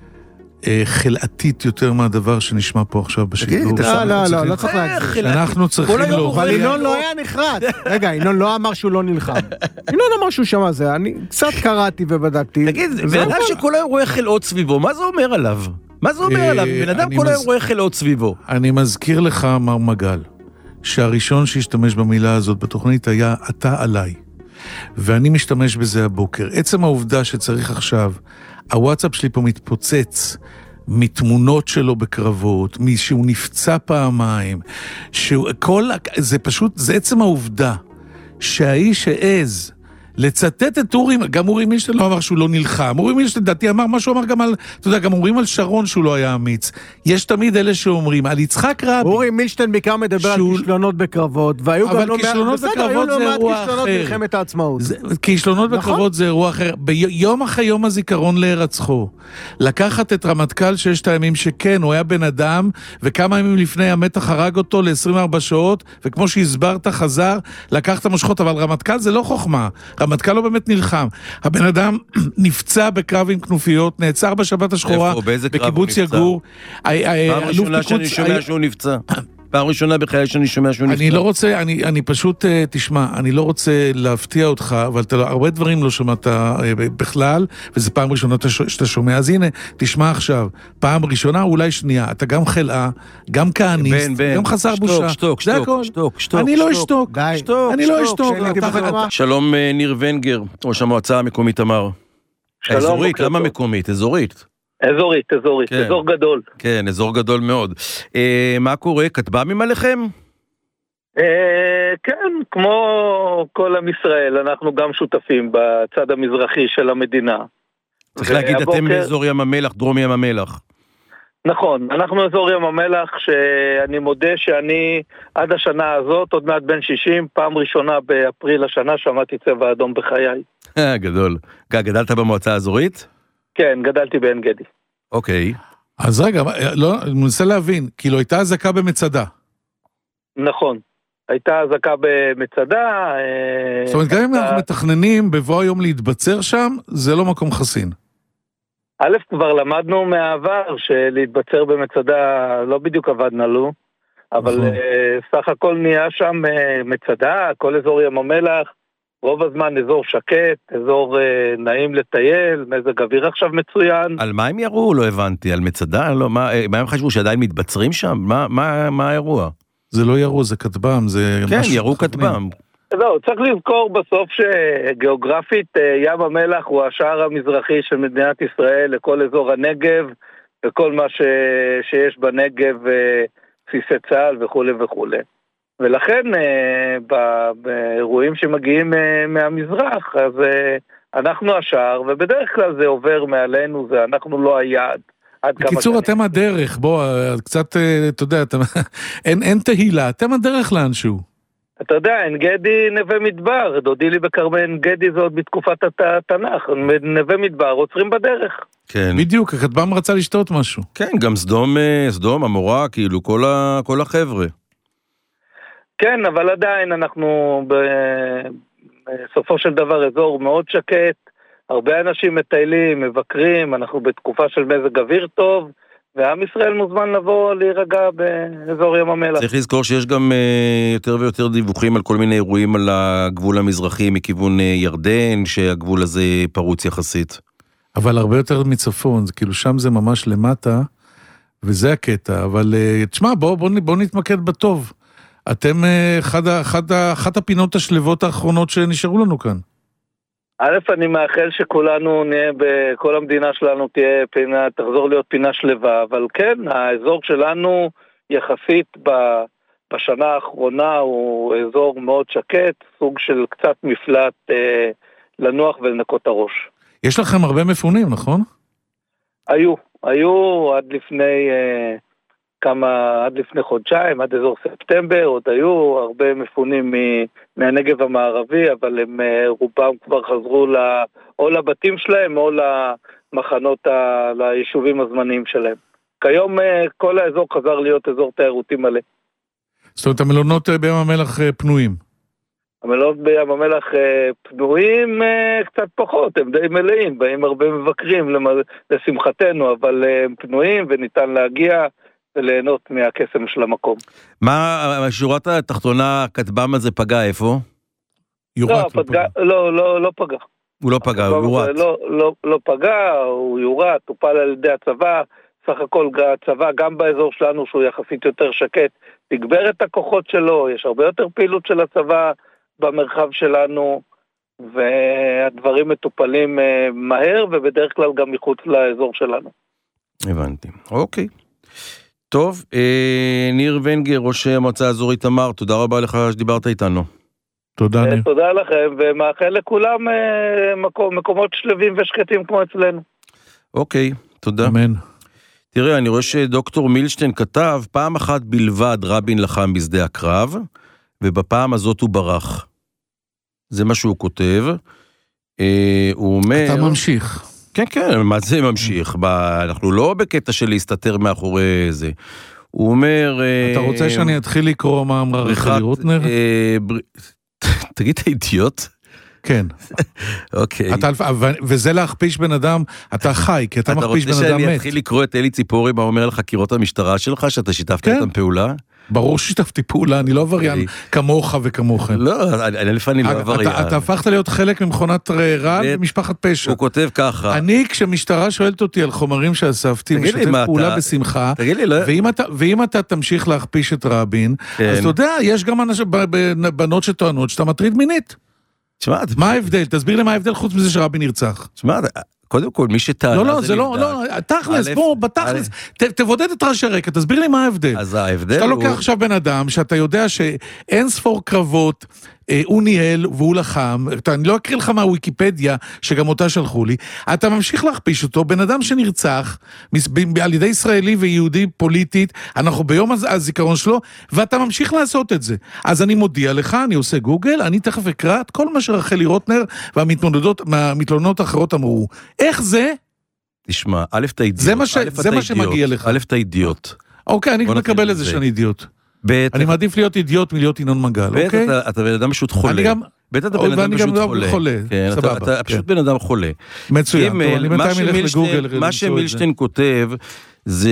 חלעתית יותר מהדבר שנשמע פה עכשיו בשידור. לא צריך להגיד. אנחנו צריכים להוביל. אבל ינון לא היה נחרד. רגע, ינון לא אמר שהוא לא נלחם. ינון אמר שהוא שמע זה. אני קצת קראתי ובדקתי. תגיד, בן אדם שכל היום רואה חלאות סביבו, מה זה אומר עליו? מה זה אומר עליו? בן אדם כל היום רואה חלאות סביבו. אני מזכיר לך, מר מגל, שהראשון שהשתמש במילה הזאת בתוכנית היה אתה עליי. ואני משתמש בזה הבוקר. עצם העובדה שצריך עכשיו, הוואטסאפ שלי פה מתפוצץ מתמונות שלו בקרבות, שהוא נפצע פעמיים, זה פשוט, זה עצם העובדה שהאיש העז לצטט את אורי, גם אורי מילשטיין לא אמר שהוא לא נלחם, אורי מילשטיין דעתי אמר מה שהוא אמר גם על, אתה יודע, גם אומרים על שרון שהוא לא היה אמיץ, יש תמיד אלה שאומרים, על יצחק רבין. אורי מילשטיין בעיקר מדבר על כישלונות בקרבות, והיו גם לא כישלונות בקרבות זה אירוע אחר. מלחמת העצמאות. כישלונות בקרבות זה אירוע אחר. ביום אחרי יום הזיכרון להירצחו, לקחת את רמטכ"ל 6 הימים שכן, הוא היה בן אדם, וכמה ימים לפני המתח הרג אותו ל-24 שעות, וכמו שהסברת חזר, לקח את המושכות, אבל רמטכ"ל זה לא חוכמה. רמטכ"ל לא באמת נלחם. הבן אדם נפצע בקרב עם כנופיות, נעצר בשבת השחורה, בקיבוץ יגור. פעם ראשונה שאני שומע שהוא נפצע. פעם ראשונה בחיי שאני שומע שהוא נפטר. אני לא רוצה, אני פשוט, תשמע, אני לא רוצה להפתיע אותך, אבל הרבה דברים לא שמעת בכלל, וזה פעם ראשונה שאתה שומע, אז הנה, תשמע עכשיו, פעם ראשונה, אולי שנייה, אתה גם חלאה, גם כהניסט, גם חסר בושה. שתוק. אני לא אשתוק. אני לא אשתוק. שלום ניר ונגר, ראש המועצה המקומית תמר. אזורית, למה מקומית? אזורית. אזורית, אזור גדול. כן, אזור גדול מאוד. מה קורה? כטב"מים עליכם? כן, כמו כל עם ישראל, אנחנו גם שותפים בצד המזרחי של המדינה. צריך להגיד, אתם מאזור ים המלח, דרום ים המלח. נכון, אנחנו אזור ים המלח, שאני מודה שאני עד השנה הזאת, עוד מעט בן 60, פעם ראשונה באפריל השנה, שמעתי צבע אדום בחיי. גדול. גדלת במועצה האזורית? כן, גדלתי בעין גדי. אוקיי. אז רגע, אני מנסה להבין, כאילו הייתה הזקה במצדה. נכון, הייתה הזקה במצדה. זאת אומרת, גם אם אנחנו מתכננים בבוא היום להתבצר שם, זה לא מקום חסין. א', כבר למדנו מהעבר שלהתבצר במצדה לא בדיוק עבדנה לו, אבל סך הכל נהיה שם מצדה, כל אזור ים המלח, רוב הזמן אזור שקט, אזור נעים לטייל, מזג אוויר עכשיו מצוין. על מה הם יראו? לא הבנתי. על מצדה? לא, מה הם חשבו שעדיין מתבצרים שם? מה האירוע? זה לא יראו, זה כטב"ם, זה... כן, יראו כטב"ם. זהו, צריך לזכור בסוף שגיאוגרפית ים המלח הוא השער המזרחי של מדינת ישראל לכל אזור הנגב, וכל מה שיש בנגב, בסיסי צה"ל וכו' וכו'. ולכן באירועים שמגיעים מהמזרח, אז אנחנו השער, ובדרך כלל זה עובר מעלינו, אנחנו לא היעד. בקיצור, אתם הדרך, בוא, קצת, אתה יודע, אין תהילה, אתם הדרך לאנשהו. אתה יודע, עין גדי נווה מדבר, דודי לי בקרמי עין גדי זה עוד בתקופת התנ"ך, נווה מדבר עוצרים בדרך. כן. בדיוק, הכטב"ם רצה לשתות משהו. כן, גם סדום, המורה, כאילו, כל החבר'ה. כן, אבל עדיין אנחנו בסופו של דבר אזור מאוד שקט, הרבה אנשים מטיילים, מבקרים, אנחנו בתקופה של מזג אוויר טוב, ועם ישראל מוזמן לבוא להירגע באזור ים המלח. צריך לזכור שיש גם יותר ויותר דיווחים על כל מיני אירועים על הגבול המזרחי מכיוון ירדן, שהגבול הזה פרוץ יחסית. אבל הרבה יותר מצפון, כאילו שם זה ממש למטה, וזה הקטע, אבל תשמע, בוא נתמקד בטוב. אתם אחת הפינות השלבות האחרונות שנשארו לנו כאן. א', אני מאחל שכולנו נהיה, בכל המדינה שלנו תהיה פינה, תחזור להיות פינה שלווה, אבל כן, האזור שלנו יחסית בשנה האחרונה הוא אזור מאוד שקט, סוג של קצת מפלט לנוח ולנקות הראש. יש לכם הרבה מפונים, נכון? היו עד לפני עד לפני חודשיים, עד אזור ספטמבר, עוד היו הרבה מפונים מהנגב המערבי, אבל הם רובם כבר חזרו או לבתים שלהם, או למחנות, ליישובים הזמניים שלהם. כיום כל האזור חזר להיות אזור תיירותי מלא. זאת אומרת, המלונות בים המלח פנויים? המלונות בים המלח פנויים קצת פחות, הם די מלאים, באים הרבה מבקרים לשמחתנו, אבל הם פנויים וניתן להגיע וליהנות מהקסם של המקום. מה, שורת התחתונה, הכטב"ם הזה פגע איפה? לא פגע. הוא לא פגע, הוא יורת. לא פגע, הוא יורת, טופל על ידי הצבא, סך הכל הצבא גם באזור שלנו שהוא יחסית יותר שקט, תגבר את הכוחות שלו, יש הרבה יותר פעילות של הצבא במרחב שלנו, והדברים מטופלים מהר, ובדרך כלל גם מחוץ לאזור שלנו. הבנתי, אוקיי. טוב, ניר ונגר, ראש המועצה האזורית תמר, תודה רבה לך שדיברת איתנו. תודה ניר. תודה לכם, ומאחל לכולם מקומות שלווים ושקטים כמו אצלנו. אוקיי, תודה. אמן. תראה, אני רואה שדוקטור מילשטיין כתב, פעם אחת בלבד רבין לחם בשדה הקרב, ובפעם הזאת הוא ברח. זה מה שהוא כותב. הוא אומר... אתה ממשיך. כן, מה זה ממשיך? אנחנו לא בקטע של להסתתר מאחורי זה. הוא אומר... אתה רוצה שאני אתחיל לקרוא מה אמרה רחלי רוטנר? תגיד, אתה אידיוט? כן. אוקיי. וזה להכפיש בן אדם, אתה חי, כי אתה מכפיש בן אדם מת. אתה רוצה שאני אתחיל לקרוא את אלי ציפורי, מה אומר על חקירות המשטרה שלך, שאתה שיתפת איתם פעולה? ברור ששתפתי פעולה, אני לא עבריין כמוך וכמוכם. לא, לפני לא עבריין. אתה הפכת להיות חלק ממכונת רעל במשפחת פשע. הוא כותב ככה. אני, כשמשטרה שואלת אותי על חומרים שאספתי, משתף פעולה בשמחה, ואם אתה תמשיך להכפיש את רבין, אז אתה יודע, יש גם בנות שטוענות שאתה מטריד מינית. מה ההבדל? תסביר לי מה ההבדל חוץ מזה שרבין נרצח. תשמע, קודם כל, מי שטענה לא, זה לא, תכלס, בוא, בתכלס, תבודד את ראשי רקע, תסביר לי מה ההבדל. אז ההבדל הוא... שאתה לוקח עכשיו בן אדם, שאתה יודע שאין ספור קרבות, הוא ניהל והוא לחם, אני לא אקריא לך מהוויקיפדיה, שגם אותה שלחו לי, אתה ממשיך להכפיש אותו, בן אדם שנרצח, על ידי ישראלי ויהודי פוליטית, אנחנו ביום הזיכרון שלו, ואתה ממשיך לעשות את זה. אז אני מודיע לך, אני עושה גוגל, אני תכף אקרא את כל מה שרחלי רוטנר, והמתלוננות האחרות אמרו. איך זה? תשמע, א' אתה אידיוט. זה מה שמגיע לך. א' אתה אידיוט. אוקיי, אני מקבל את זה שאני אידיוט. אני מעדיף להיות אידיוט מלהיות ינון מגל, אוקיי? אתה בן אדם פשוט חולה. ב' אתה בן אדם פשוט חולה. אתה פשוט בן אדם חולה. מצוין, אני בינתיים אלך לגוגל. מה שמילשטיין כותב זה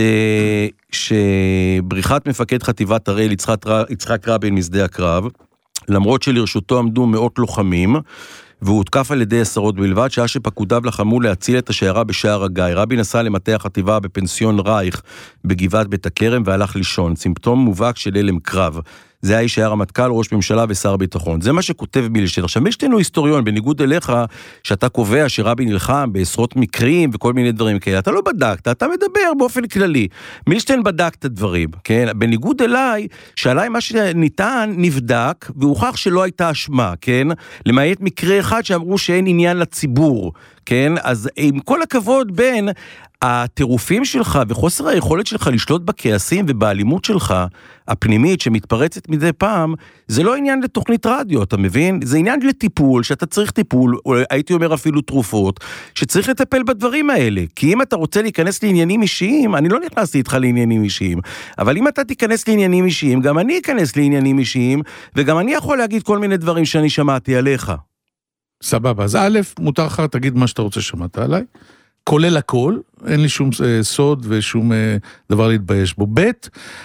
שבריחת מפקד חטיבת הראל יצחק רבין משדה הקרב, למרות שלרשותו עמדו מאות לוחמים, והוא הותקף על ידי עשרות בלבד, שעה שפקודיו לחמו להציל את השיירה בשער הגיא. רבין נסע למטה החטיבה בפנסיון רייך בגבעת בית הכרם והלך לישון, סימפטום מובהק של הלם קרב. זה האיש שהיה רמטכ"ל, ראש ממשלה ושר ביטחון. זה מה שכותב מילשטיין. עכשיו, מילשטיין הוא היסטוריון, בניגוד אליך, שאתה קובע שרבין נלחם בעשרות מקרים וכל מיני דברים כאלה. אתה לא בדקת, אתה מדבר באופן כללי. מילשטיין בדק את הדברים, כן? בניגוד אליי, שעליי מה שניתן נבדק, והוכח שלא הייתה אשמה, כן? למעט מקרה אחד שאמרו שאין עניין לציבור, כן? אז עם כל הכבוד בין הטירופים שלך וחוסר היכולת שלך לשלוט בכעסים ובאלימות שלך, הפנימית שמתפרצת מדי פעם, זה לא עניין לתוכנית רדיו, אתה מבין? זה עניין לטיפול, שאתה צריך טיפול, או הייתי אומר אפילו תרופות, שצריך לטפל בדברים האלה. כי אם אתה רוצה להיכנס לעניינים אישיים, אני לא נכנסתי איתך לעניינים אישיים, אבל אם אתה תיכנס לעניינים אישיים, גם אני אכנס לעניינים אישיים, וגם אני יכול להגיד כל מיני דברים שאני שמעתי עליך. סבבה, אז א', מותר לך, תגיד מה שאתה רוצה שמעת עליי, כולל הכל, אין לי שום סוד ושום דבר להתבייש בו. ב',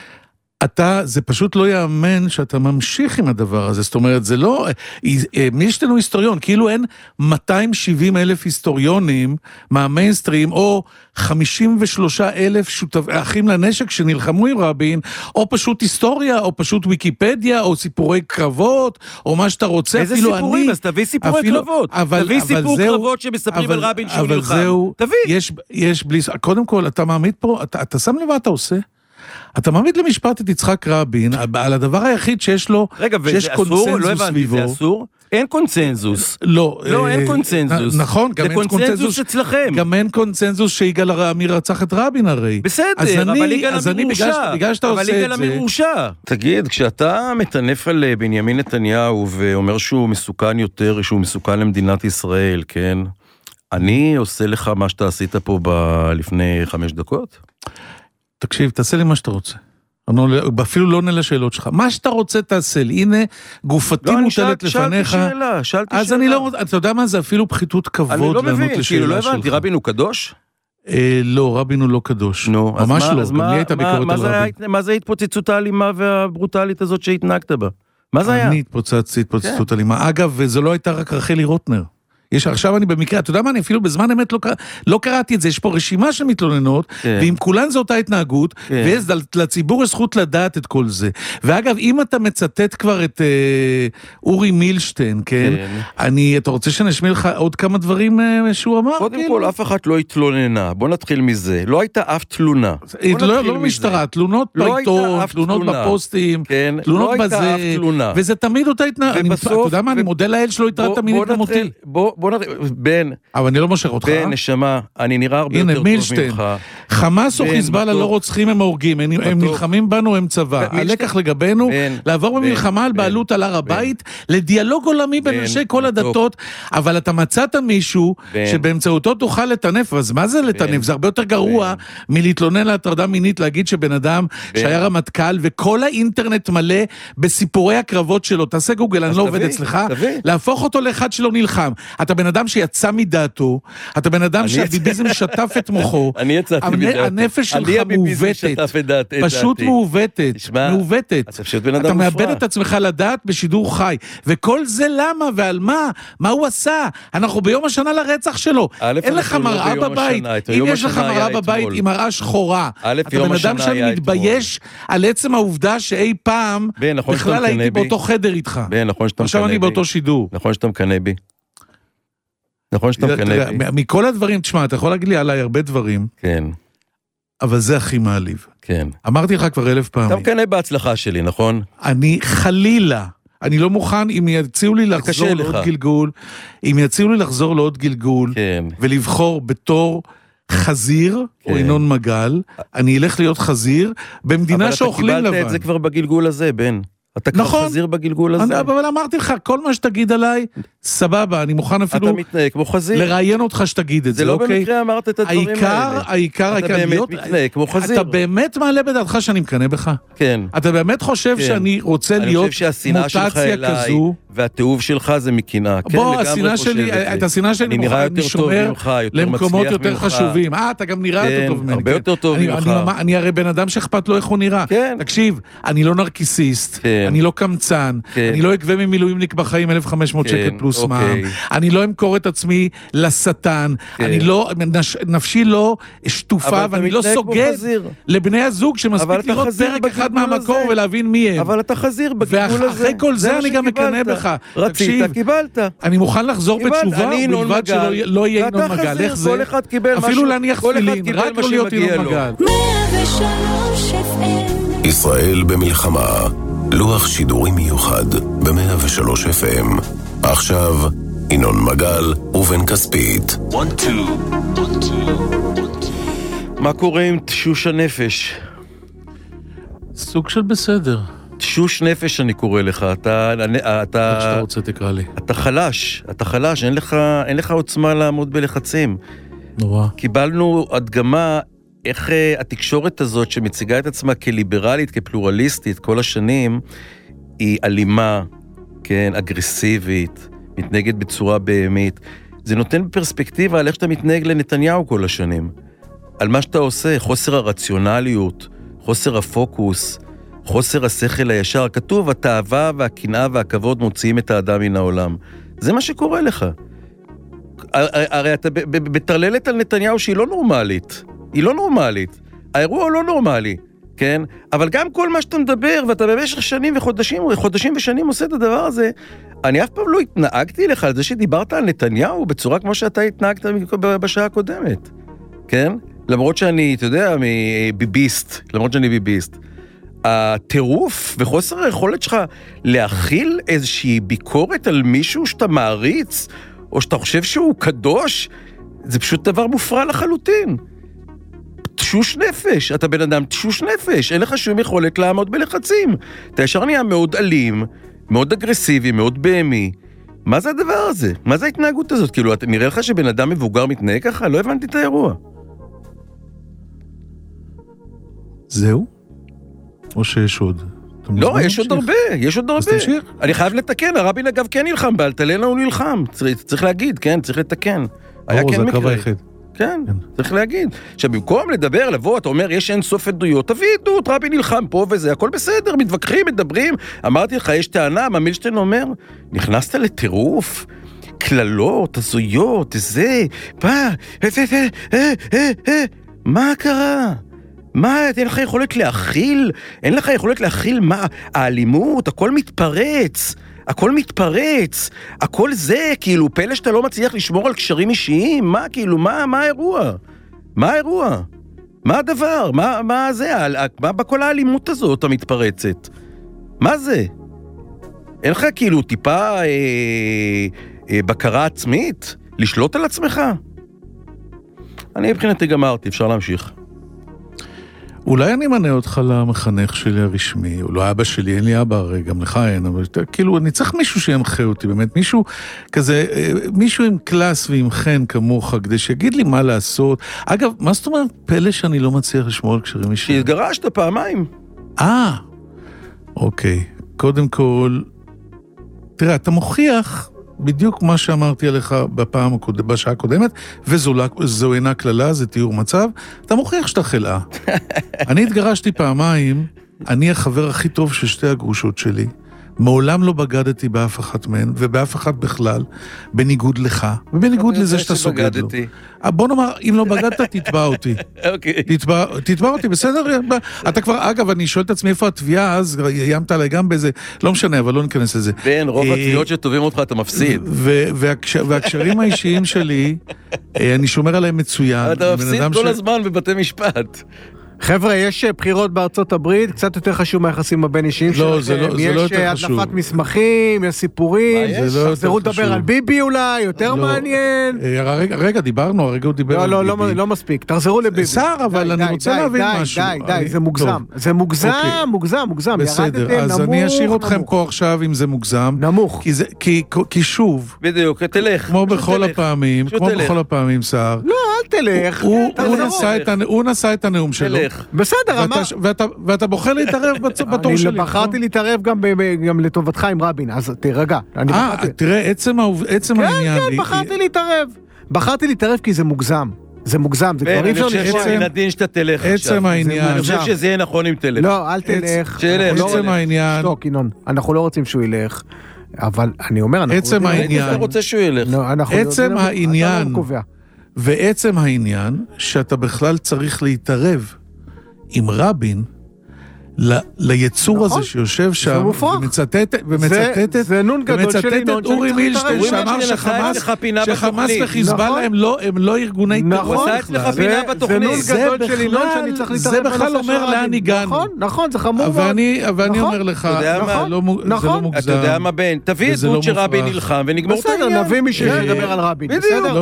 זה פשוט לא יאמן שאתה ממשיך עם הדבר הזה, זאת אומרת, זה לא, מי יש לנו היסטוריון, כאילו אין 270,000 היסטוריונים מהמיינסטרים, או 53,000 אחים לנשק שנלחמו עם רבין, או פשוט היסטוריה, או פשוט ויקיפדיה, או סיפורי קרבות, או מה שאתה רוצה. איזה סיפורים? אז תביא סיפורי קרבות. תביא סיפור קרבות שמספרים על רבין שהוא נלחם. תביא. יש בלי, קודם כל, אתה מעמיד פה, אתה שם לב מה אתה עושה? אתה מעמיד למשפט את יצחק רבין על הדבר היחיד שיש לו, שיש קונצנזוס סביבו. זה אסור? אין קונצנזוס. לא, אין קונצנזוס. נכון, זה קונצנזוס אצלכם. גם אין קונצנזוס שיגאל עמיר רצח את רבין הרי. בסדר, אבל יגאל עמיר מורשע. אבל יגאל עמיר מורשע. תגיד, כשאתה מטנף על בנימין נתניהו ואומר שהוא מסוכן יותר, שהוא מסוכן למדינת ישראל, כן? אני עושה לך מה שאתה עשית פה לפני 5 דקות? תקשיב, תעשה לי מה שאתה רוצה. אפילו לא עונה לשאלות שלך. מה שאתה רוצה תעשה לי. הנה, גופתי מוטלת לפניך. שאלתי שאלה. אז אני לא, אתה יודע מה, זה אפילו פחיתות כבוד לענות לשאלה שלך. כאילו לא הבנתי, רבין הוא קדוש? לא, רבין הוא לא קדוש. ממש לא, גם לי הייתה ביקורת על רבין. מה זה ההתפוצצות האלימה והברוטלית הזאת שהתנהגת בה? מה זה היה? אני התפוצצות אלימה. אגב, וזה לא הייתה רק רחלי רוטנר. עכשיו אני במקרה, אתה יודע מה, אני אפילו בזמן אמת לא קראתי את זה, יש פה רשימה של מתלוננות, ועם כולן זו אותה התנהגות, ולציבור יש זכות לדעת את כל זה. ואגב, אם אתה מצטט כבר את אורי מילשטיין, כן? אתה רוצה שנשמיע לך עוד כמה דברים שהוא אמר? קודם כל, אף אחת לא התלוננה, בוא נתחיל מזה, לא הייתה אף תלונה. לא משטרה, תלונות בעיתון, תלונות בפוסטים, תלונות בזה, וזה תמיד אותה התנהגות. אתה יודע מה, אני מודה לאל שלא התרעת מינית למותי. בוא נראה, בן. אבל אני לא מושך אותך. בן, נשמה, אני נראה הרבה יותר טוב ממך. חמאס או חיזבאללה לא רוצחים, הם הורגים, הם נלחמים בנו, הם צבא. הלקח לגבינו, לעבור במלחמה על בעלות על הר הבית, לדיאלוג עולמי בין אנשי כל הדתות, אבל אתה מצאת מישהו שבאמצעותו תוכל לטנף, אז מה זה לטנף? זה הרבה יותר גרוע מלהתלונן להטרדה מינית, להגיד שבן אדם שהיה רמטכ"ל, וכל האינטרנט מלא בסיפורי הקרבות שלו, תעשה גוגל, אני לא עובד אצלך, להפוך אותו לאחד שלא נלחם. אתה בן אדם שיצא מדעתו, אתה בן אדם שהביביזם שטף את מוחו, אני יצאתי מדעתו. הנפש שלך מעוותת, פשוט מעוותת, אתה מאבד את עצמך לדעת בשידור חי, וכל זה למה ועל מה? מה הוא עשה? אנחנו ביום השנה לרצח שלו, אין לך מראה בבית, אם יש לך מראה בבית עם מראה שחורה, אתה בן אדם שאני מתבייש על עצם העובדה שאי פעם בכלל הייתי באותו חדר איתך. עכשיו אני באותו שידור. נכון שאתה מקנה בי. נכון שאתה מקנה בי. מכל הדברים, תשמע, אתה יכול להגיד לי עליי הרבה דברים. כן. אבל זה הכי מעליב. כן. אמרתי לך כבר 1000 פעמים. אתה מקנה בהצלחה שלי, נכון? אני חלילה, אני לא מוכן, אם יציעו לי לחזור לעוד גלגול, ולבחור בתור חזיר, או ינון מגל, אני אלך להיות חזיר, במדינה שאוכלים לבן. אבל אתה קיבלת את זה כבר בגלגול הזה, בן. אתה כבר חזיר בגלגול הזה. אבל אמרתי לך, כל מה שתגיד עליי, סבבה, אני מוכן אפילו... אתה מתנהג כמו חזיר. לראיין אותך שתגיד את זה, אוקיי? זה לא במקרה אמרת את הדברים האלה. העיקר, אתה באמת מתנהג כמו חזיר. אתה באמת מעלה בדעתך שאני מקנה בך? כן. אתה באמת חושב שאני רוצה להיות מוטציה כזו? והתיעוב שלך זה מקנאה. בוא, השנאה שלי אני שומר למקומות יותר חשובים. אתה גם נראה יותר טוב ממני. הרבה יותר טוב ממך. אני הרי בן אדם שאכפת לו איך הוא נראה. תקשיב, אני לא נרקיסיסט, אני לא קמצן, אני לא אגבה ממילואימניק בחיים 1,500 שקל פלוס מע"מ, אני לא אמכור את עצמי לשטן, אני לא, נפשי לא שטופה, ואני לא סוגד לבני הזוג שמספיק לראות פרק אחד מהמקור ולהבין מי הם. אבל אתה חזיר בגבול הזה. ואחרי כל זה אני גם מקנה בך. רצית, קיבלת. אני מוכן לחזור בתשובה, ובלבד שלא יהיה ינון מגל. איך זה? אפילו להניח תפילין, רק לא להיות ינון מגל. ישראל במלחמה, לוח שידורים מיוחד ב-103 FM. עכשיו, ינון מגל ובן כספית. 1, 2, 1, 2. מה קורה עם תשוש הנפש? סוג של בסדר. תשוש נפש אני קורא לך, אתה שאתה רוצה תקרא לי. אתה חלש, אין לך עוצמה לעמוד בלחצים. נורא. קיבלנו הדגמה איך התקשורת הזאת שמציגה את עצמה כליברלית, כפלורליסטית כל השנים, היא אלימה, כן, אגרסיבית, מתנהגת בצורה בהמית. זה נותן פרספקטיבה על איך שאתה מתנהג לנתניהו כל השנים. על מה שאתה עושה, חוסר הרציונליות, חוסר הפוקוס, חוסר השכל הישר. כתוב, התאווה והקנאה והכבוד מוציאים את האדם מן העולם. זה מה שקורה לך. הרי אתה בתרללת על נתניהו שהיא לא נורמלית. היא לא נורמלית. האירוע הוא לא נורמלי, כן? אבל גם כל מה שאתה מדבר, ואתה במשך שנים וחודשים ושנים עושה את הדבר הזה, אני אף פעם לא התנהגתי לך על זה שדיברת על נתניהו בצורה כמו שאתה התנהגת בשעה הקודמת, כן? למרות שאני, אתה יודע, ביביסט, הטירוף וחוסר היכולת שלך להכיל איזושהי ביקורת על מישהו שאתה מעריץ, או שאתה חושב שהוא קדוש, זה פשוט דבר מופרע לחלוטין. תשוש נפש, אתה בן אדם תשוש נפש, אין לך שום יכולת לעמוד בלחצים. אתה ישר נהיה מאוד אלים, מאוד אגרסיבי, מאוד בהמי. מה זה הדבר הזה? מה זה ההתנהגות הזאת? כאילו, נראה לך שבן אדם מבוגר מתנהג ככה? לא הבנתי את האירוע. זהו? או שיש עוד? לא, יש עוד הרבה. אז תמשיך. אני חייב לתקן, הרבין אגב כן נלחם, באלטלנה הוא נלחם. צריך להגיד, כן, צריך לתקן. היה כן מקרה. כן, צריך להגיד. שבמקום לדבר, לבוא, אתה אומר, יש אין סוף עדויות, תביא עדות, רבין נלחם פה וזה, הכל בסדר, מתווכחים, מדברים. אמרתי לך, יש טענה, מה מילשטיין אומר? נכנסת לטירוף, כללות, הזויות, זה, מה קרה? מה, אין לך יכולת להכיל? אין לך יכולת להכיל מה? האלימות, הכל מתפרץ. הכל זה, כאילו, פלא שאתה לא מצליח לשמור על קשרים אישיים, מה, כאילו, מה האירוע? מה הדבר? מה זה? מה בכל האלימות הזאת המתפרצת? מה זה? אין לך כאילו טיפה בקרה עצמית? לשלוט על עצמך? אני מבחינתי גמרתי, אפשר להמשיך. אולי אני מנה אותך למחנך שלי הרשמי, או לא אבא שלי, אין לי אבא הרי, גם לך אין, אבל כאילו אני צריך מישהו שימחה אותי, באמת, מישהו כזה, מישהו עם קלאס ועם חן כמוך, כדי שיגיד לי מה לעשות. אגב, מה זאת אומרת פלא שאני לא מצליח לשמור על קשרים אישיים? שהתגרשת פעמיים. אוקיי. קודם כל, תראה, אתה מוכיח בדיוק מה שאמרתי עליך בשעה הקודמת, וזו אינה כללה, זה תיאור מצב, אתה מוכיח שאתה חלאה. אני התגרשתי פעמיים, אני החבר הכי טוב של שתי הגרושות שלי, מעולם לא בגדתי באף אחת מהן, ובאף אחת בכלל, בניגוד לך, ובניגוד לזה שאתה סוגד לו. בוא נאמר, אם לא בגדת, תתבע אותי. תתבע אותי, בסדר? אתה כבר, אגב, אני שואל את עצמי איפה התביעה, אז איימת עליי גם באיזה, לא משנה, אבל לא ניכנס לזה. בין רוב התביעות שטובים אותך, אתה מפסיד. והקשרים האישיים שלי, אני שומר עליהם מצוין. אתה מפסיד כל הזמן בבתי משפט. חבר'ה, יש בחירות בארצות הברית, קצת יותר חשוב מהיחסים הבין אישיים שלכם. זה לא יותר חשוב. יש הדלפת מסמכים, יש סיפורים, תחזרו לדבר על ביבי אולי, יותר מעניין. רגע, דיברנו, הרגע הוא דיבר על ביבי. לא מספיק, תחזרו לביבי. שר, אבל אני רוצה להבין משהו. די, זה מוגזם. זה מוגזם. בסדר, אז אני אשאיר אתכם פה עכשיו אם זה מוגזם. נמוך. כי שוב, בדיוק, תלך. כמו בכל הפעמים, שר. לא, אל תלך. הוא נשא את הנאום שלו. בסדר, ואתה בוחר להתערב בתור שלי. אני בחרתי להתערב גם לטובתך עם רבין, אז תירגע. תראה, עצם העניין... כן, בחרתי להתערב. בחרתי להתערב כי זה מוגזם. זה מוגזם, זה כבר אי אפשר לשמוע. אני חושב שהנדין שאתה תלך עכשיו. עצם העניין. אני חושב שזה יהיה נכון אם תלך. לא, אל תלך. עצם העניין. שתוק, ינון. אנחנו לא רוצים שהוא ילך, אבל אני אומר... עצם העניין. אני רוצה שהוא ילך. עצם העניין. ועצם העניין שאתה בכלל צריך להתערב עם רבין ליצור הזה שיושב שם ומצטטת את אורי מילשטיין שאמר שחמאס וחיזבאללה הם לא ארגוני טרור. זה בכלל אומר לאן הגענו. נכון, זה חמור. ואני אומר לך, זה לא מוגזם. אתה יודע מה בן, תביא את דמות שרבין נלחם ונגמור את העניין. בסדר, נביא מישהו שידבר על רבין.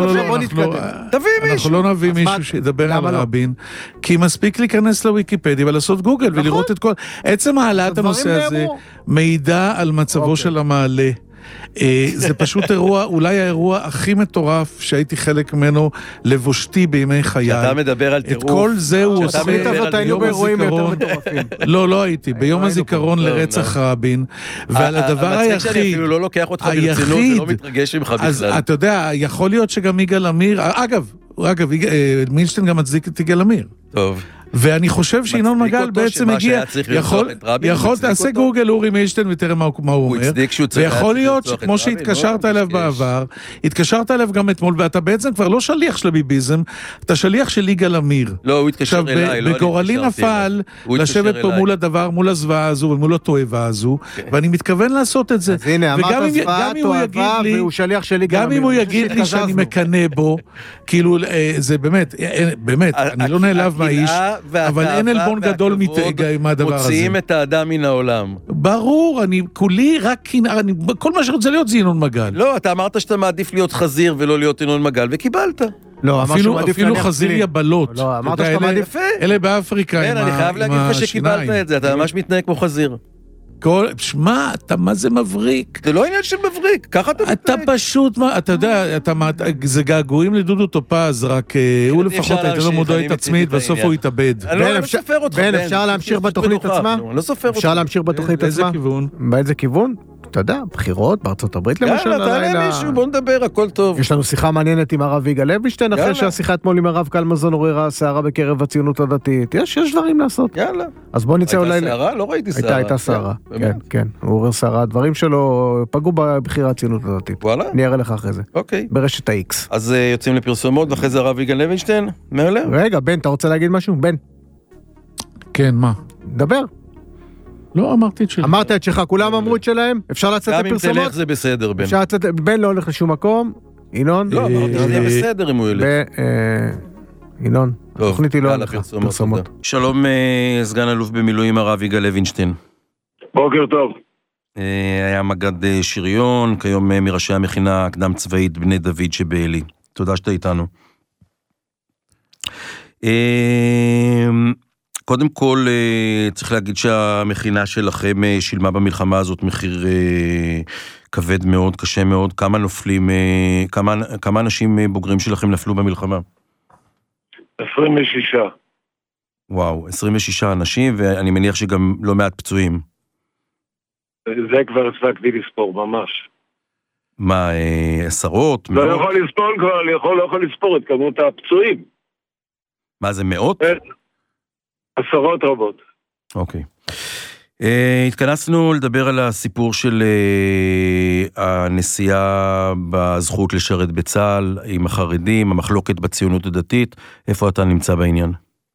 אנחנו לא נביא מישהו שידבר על רבין, כי מספיק להיכנס לוויקיפדיה ולעשות גוגל ולראות את כל... עצם העלאת הנושא הזה מעידה על מצבו של המעלה. זה פשוט אירוע, אולי האירוע הכי מטורף שהייתי חלק ממנו לבושתי בימי חיי. כשאתה מדבר על טירוף. את כל זה הוא עושה ביום הזיכרון. לא הייתי. ביום הזיכרון לרצח רבין. ועל הדבר היחיד, שאני אפילו לא לוקח אותך ברצינות ולא מתרגש ממך בכלל. אז אתה יודע, יכול להיות שגם יגאל עמיר, אגב, מילשטיין גם מצדיק את יגאל עמיר. טוב. ואני חושב שינון מגל בעצם הגיע, יכול תעשה גוגל אורי מילשטיין ותראה מה הוא אומר, ויכול להיות שכמו שהתקשרת אליו בעבר, התקשרת אליו גם אתמול, ואתה בעצם כבר לא שליח של הביביזם, אתה שליח של יגאל עמיר. לא, הוא התקשר אליי. בגורלי נפל לשבת פה מול הדבר, מול הזוועה הזו ומול התועבה הזו, ואני מתכוון לעשות את זה. אז הנה, אמרת זוועה, תועבה, והוא שליח של יגאל עמיר. גם אם הוא יגיד לי שאני מקנה בו, כאילו, זה באמת, אני לא נעלב מהאיש, אבל אין אלבון גדול מהדבר הזה. מוציאים את האדם מן העולם. ברור, אני כולי רק, כל מה שרוצה להיות זה ינון מגל. לא, אתה אמרת שאתה מעדיף להיות חזיר ולא להיות ינון מגל, וקיבלת. לא, אפילו חזיר יבלות. לא, אמרת שאתה מעדיף. אלה באפריקה עם השיניים. אני חייב להגיד לך שקיבלת את זה, אתה ממש מתנהג כמו חזיר. שמע, אתה מה זה מבריק? זה לא עניין של מבריק, ככה אתה מתנהג. אתה פשוט, אתה יודע, זה געגועים לדודו טופז, רק הוא לפחות הייתה לו מודעות עצמית, בסוף הוא התאבד. בן, אפשר להמשיך בתוכנית עצמה? אפשר להמשיך בתוכנית עצמה? באיזה כיוון? באיזה כיוון? אתה יודע, בחירות בארצות הברית למשל. יאללה, תעלה מישהו, בוא נדבר, הכל טוב. יש לנו שיחה מעניינת עם הרב יגאל לוינשטיין, אחרי שהשיחה אתמול עם הרב קלמזון עוררה סערה בקרב הציונות הדתית. יש דברים לעשות. יאללה. אז בוא נצא אולי... הייתה סערה? לא ראיתי סערה. הייתה סערה, כן. הוא עורר סערה, הדברים שלו פגעו בבחירה הציונות הדתית. וואלה? אני אראה לך אחרי זה. אוקיי. ברשת ה-X. אז יוצאים לפרסומות, ואחרי זה הרב יגאל לוינשטיין, מעולה. רגע, בן, אתה רוצה להגיד משהו? בן. כן, מה? דבר. לא, אמרתי את שלי. אמרת את שלך, כולם אמרו את שלהם? אפשר לצאת לפרסומות? גם אם תלך זה בסדר, בן. בן לא הולך לשום מקום. ינון? לא, אמרתי שזה בסדר אם הוא ילך. ינון, התוכנית היא לא הולך לפרסומות. שלום, סגן אלוף במילואים הרב יגאל לוינשטיין. בוקר טוב. היה מג"ד שריון, כיום מראשי המכינה הקדם צבאית בני דוד שבעלי. תודה שאתה איתנו. קודם כל, צריך להגיד שהמכינה שלכם שילמה במלחמה הזאת מחיר כבד מאוד, קשה מאוד. כמה נופלים, כמה אנשים בוגרים שלכם נפלו במלחמה? 26. וואו, 26 אנשים, ואני מניח שגם לא מעט פצועים. זה כבר הספקתי לספור, ממש. מה, עשרות? לא יכול לספור כבר, לא יכול לספור את כמות הפצועים. מה זה, מאות? עשרות רבות. אוקיי. התכנסנו לדבר על הסיפור של הנסיעה בזכות לשרת בצה"ל עם החרדים, המחלוקת בציונות הדתית. איפה אתה נמצא בעניין?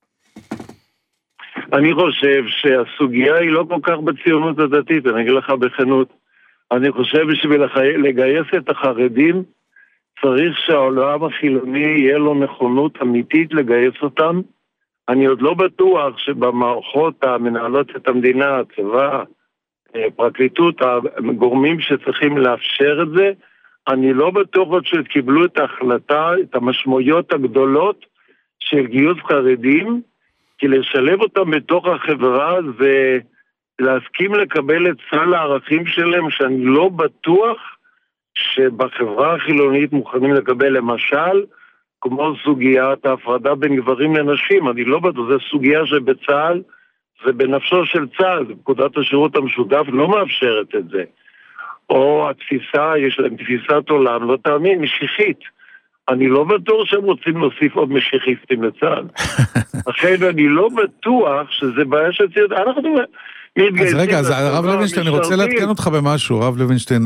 אני חושב שהסוגיה היא לא כל כך בציונות הדתית, אני אגיד לך בכנות. אני חושב בשביל לגייס את החרדים, צריך שהעולם החילוני יהיה לו נכונות אמיתית לגייס אותם. אני עוד לא בטוח שבמערכות המנהלות את המדינה, הצבא, פרקליטות, הגורמים שצריכים לאפשר את זה, אני לא בטוח עוד שקיבלו את ההחלטה, את המשמעויות הגדולות של גיוס חרדים, כי לשלב אותם בתוך החברה ולהסכים לקבל את סל הערכים שלהם, שאני לא בטוח שבחברה החילונית מוכנים לקבל, למשל, כמו סוגיית ההפרדה בין גברים לנשים. אני לא בטוח, זו סוגיה שבצה"ל, זה בנפשו של צה"ל, פקודת השירות המשותף לא מאפשרת את זה. או התפיסה, יש להם תפיסת עולם, לא תאמין, משיחית. אני לא בטוח שהם רוצים להוסיף עוד משיחיסטים לצה"ל. לכן אני לא בטוח שזה בעיה של ציוד. אנחנו מתגייסים... אז רגע, אז הרב לוינשטיין, אני רוצה להתקן אותך במשהו, הרב לוינשטיין.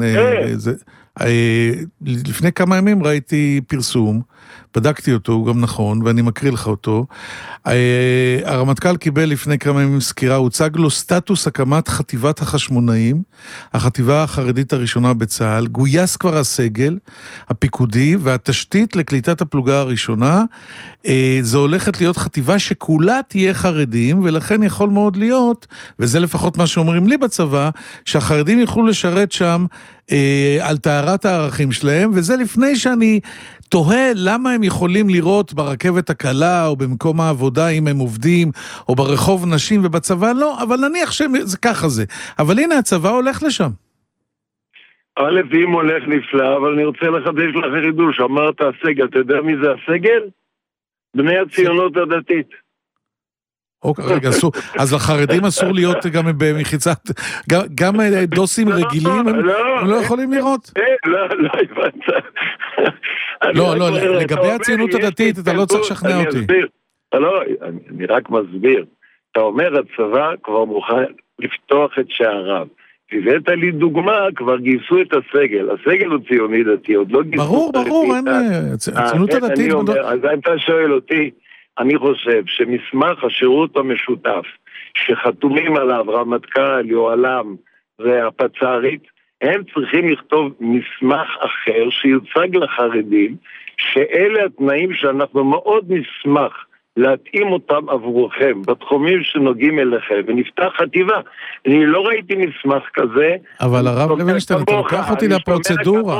לפני כמה ימים ראיתי פרסום, בדקתי אותו, הוא גם נכון, ואני מקריא לך אותו. הרמטכ"ל קיבל לפני כמה ימים סקירה, הוצג לו סטטוס הקמת חטיבת החשמונאים, החטיבה החרדית הראשונה בצה"ל, גויס כבר הסגל הפיקודי, והתשתית לקליטת הפלוגה הראשונה, זו הולכת להיות חטיבה שכולה תהיה חרדים, ולכן יכול מאוד להיות, וזה לפחות מה שאומרים לי בצבא, שהחרדים יוכלו לשרת שם על טהרת הערכים שלהם, וזה לפני שאני תוהה למה הם יכולים לראות ברכבת הקלה או במקום העבודה אם הם עובדים או ברחוב נשים ובצבא לא, אבל נניח שזה ככה זה. אבל הנה הצבא הולך לשם. א', אם הולך נפלא, אבל אני רוצה לחדש לך חידוש, אמרת הסגל, אתה יודע מי זה הסגל? בני הציונות הדתית. רגע, אז לחרדים אסור להיות גם במחיצת, גם דוסים רגילים, הם לא יכולים לראות? לא, לגבי הציונות הדתית, אתה לא צריך לשכנע אותי. לא, אני רק מסביר. אתה אומר, הצבא כבר מוכן לפתוח את שעריו. הבאת לי דוגמה, כבר גייסו את הסגל. הסגל הוא ציוני דתי, עוד לא גייסו. ברור, הציונות הדתית. אז אתה שואל אותי, אני חושב שמסמך השירות המשותף שחתומים עליו רמטכ"ל, יוהל"ם והפצ"רית, הם צריכים לכתוב מסמך אחר שיוצג לחרדים, שאלה התנאים שאנחנו מאוד נשמח להתאים אותם עבורכם, בתחומים שנוגעים אליכם, ונפתח חטיבה. אני לא ראיתי מסמך כזה. אבל הרב לוינשטיין, אתה לוקח אותי לפרוצדורה.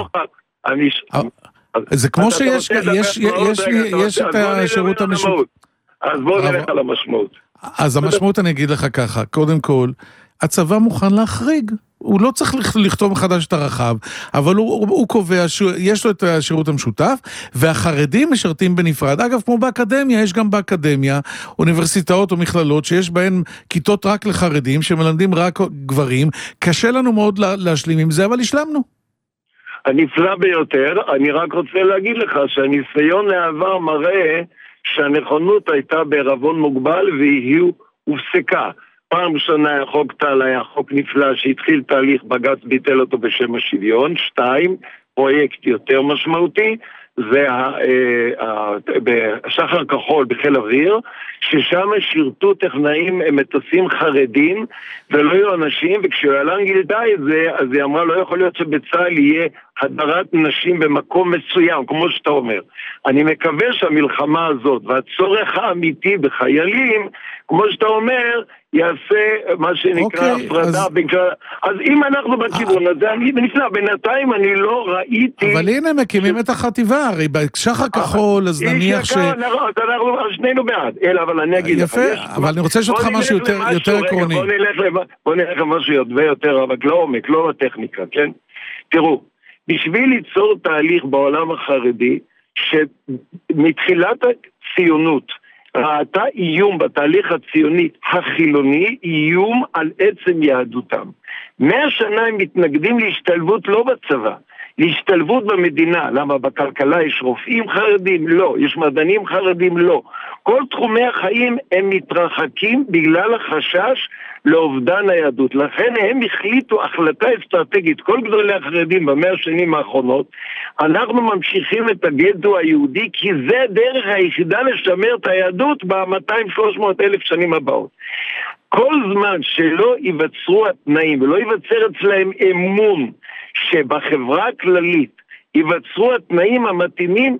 זה כמו שיש את השירות המשותף. אז בואו נלך על המשמעות. אז המשמעות אני אגיד לך ככה, קודם כל, הצבא מוכן להחריג, הוא לא צריך לכתוב מחדש את הרחב, אבל הוא קובע שיש לו את השירות המשותף, והחרדים משרתים בנפרד. אגב, כמו באקדמיה, יש גם באקדמיה אוניברסיטאות או מכללות שיש בהן כיתות רק לחרדים, שמלמדים רק גברים. קשה לנו מאוד להשלים עם זה, אבל השלמנו. הנפלא ביותר, אני רק רוצה להגיד לך שהניסיון העבר מראה שהנכונות הייתה בערבון מוגבל והיא הופסקה. פעם ראשונה חוק טל היה חוק נפלא שהתחיל תהליך, בג"ץ ביטל אותו בשם השוויון. 2, פרויקט יותר משמעותי, זה בשחר כחול בחיל אוויר, ששם שירתו טכנאים מטוסים חרדים ולא היו אנשים, וכשהיוהל"ם גילתה את זה, אז היא אמרה לא יכול להיות שבצה"ל יהיה הדרת נשים במקום מסוים, כמו שאתה אומר. אני מקווה שהמלחמה הזאת והצורך האמיתי בחיילים, כמו שאתה אומר, יעשה מה שנקרא הפרדה. אז אם אנחנו בכיוון הזה, אני נפלא, בינתיים אני לא ראיתי... אבל הנה מקימים את החטיבה, הרי בשחר כחול, אז נניח ש... אנחנו שנינו בעד, אלא אבל אני אגיד... יפה, אבל אני רוצה לשאול אותך משהו יותר עקרוני. בוא נלך למשהו יותר, אבל לא עומק, לא הטכניקה, כן? תראו, בשביל ליצור תהליך בעולם החרדי, שמתחילת הציונות, ראתה איום בתהליך הציוני החילוני, איום על עצם יהדותם. 100 שנה הם מתנגדים להשתלבות לא בצבא, להשתלבות במדינה. למה? בכלכלה יש רופאים חרדים? לא. יש מדענים חרדים? לא. כל תחומי החיים הם מתרחקים בגלל החשש לאובדן היהדות. לכן הם החליטו החלטה אסטרטגית, כל גדולי החרדים במאה השנים האחרונות, אנחנו ממשיכים את הגטו היהודי, כי זה הדרך היחידה לשמר את היהדות ב-200-300 אלף שנים הבאות. כל זמן שלא ייווצרו התנאים ולא ייווצר אצלהם אמון שבחברה הכללית ייווצרו התנאים המתאימים,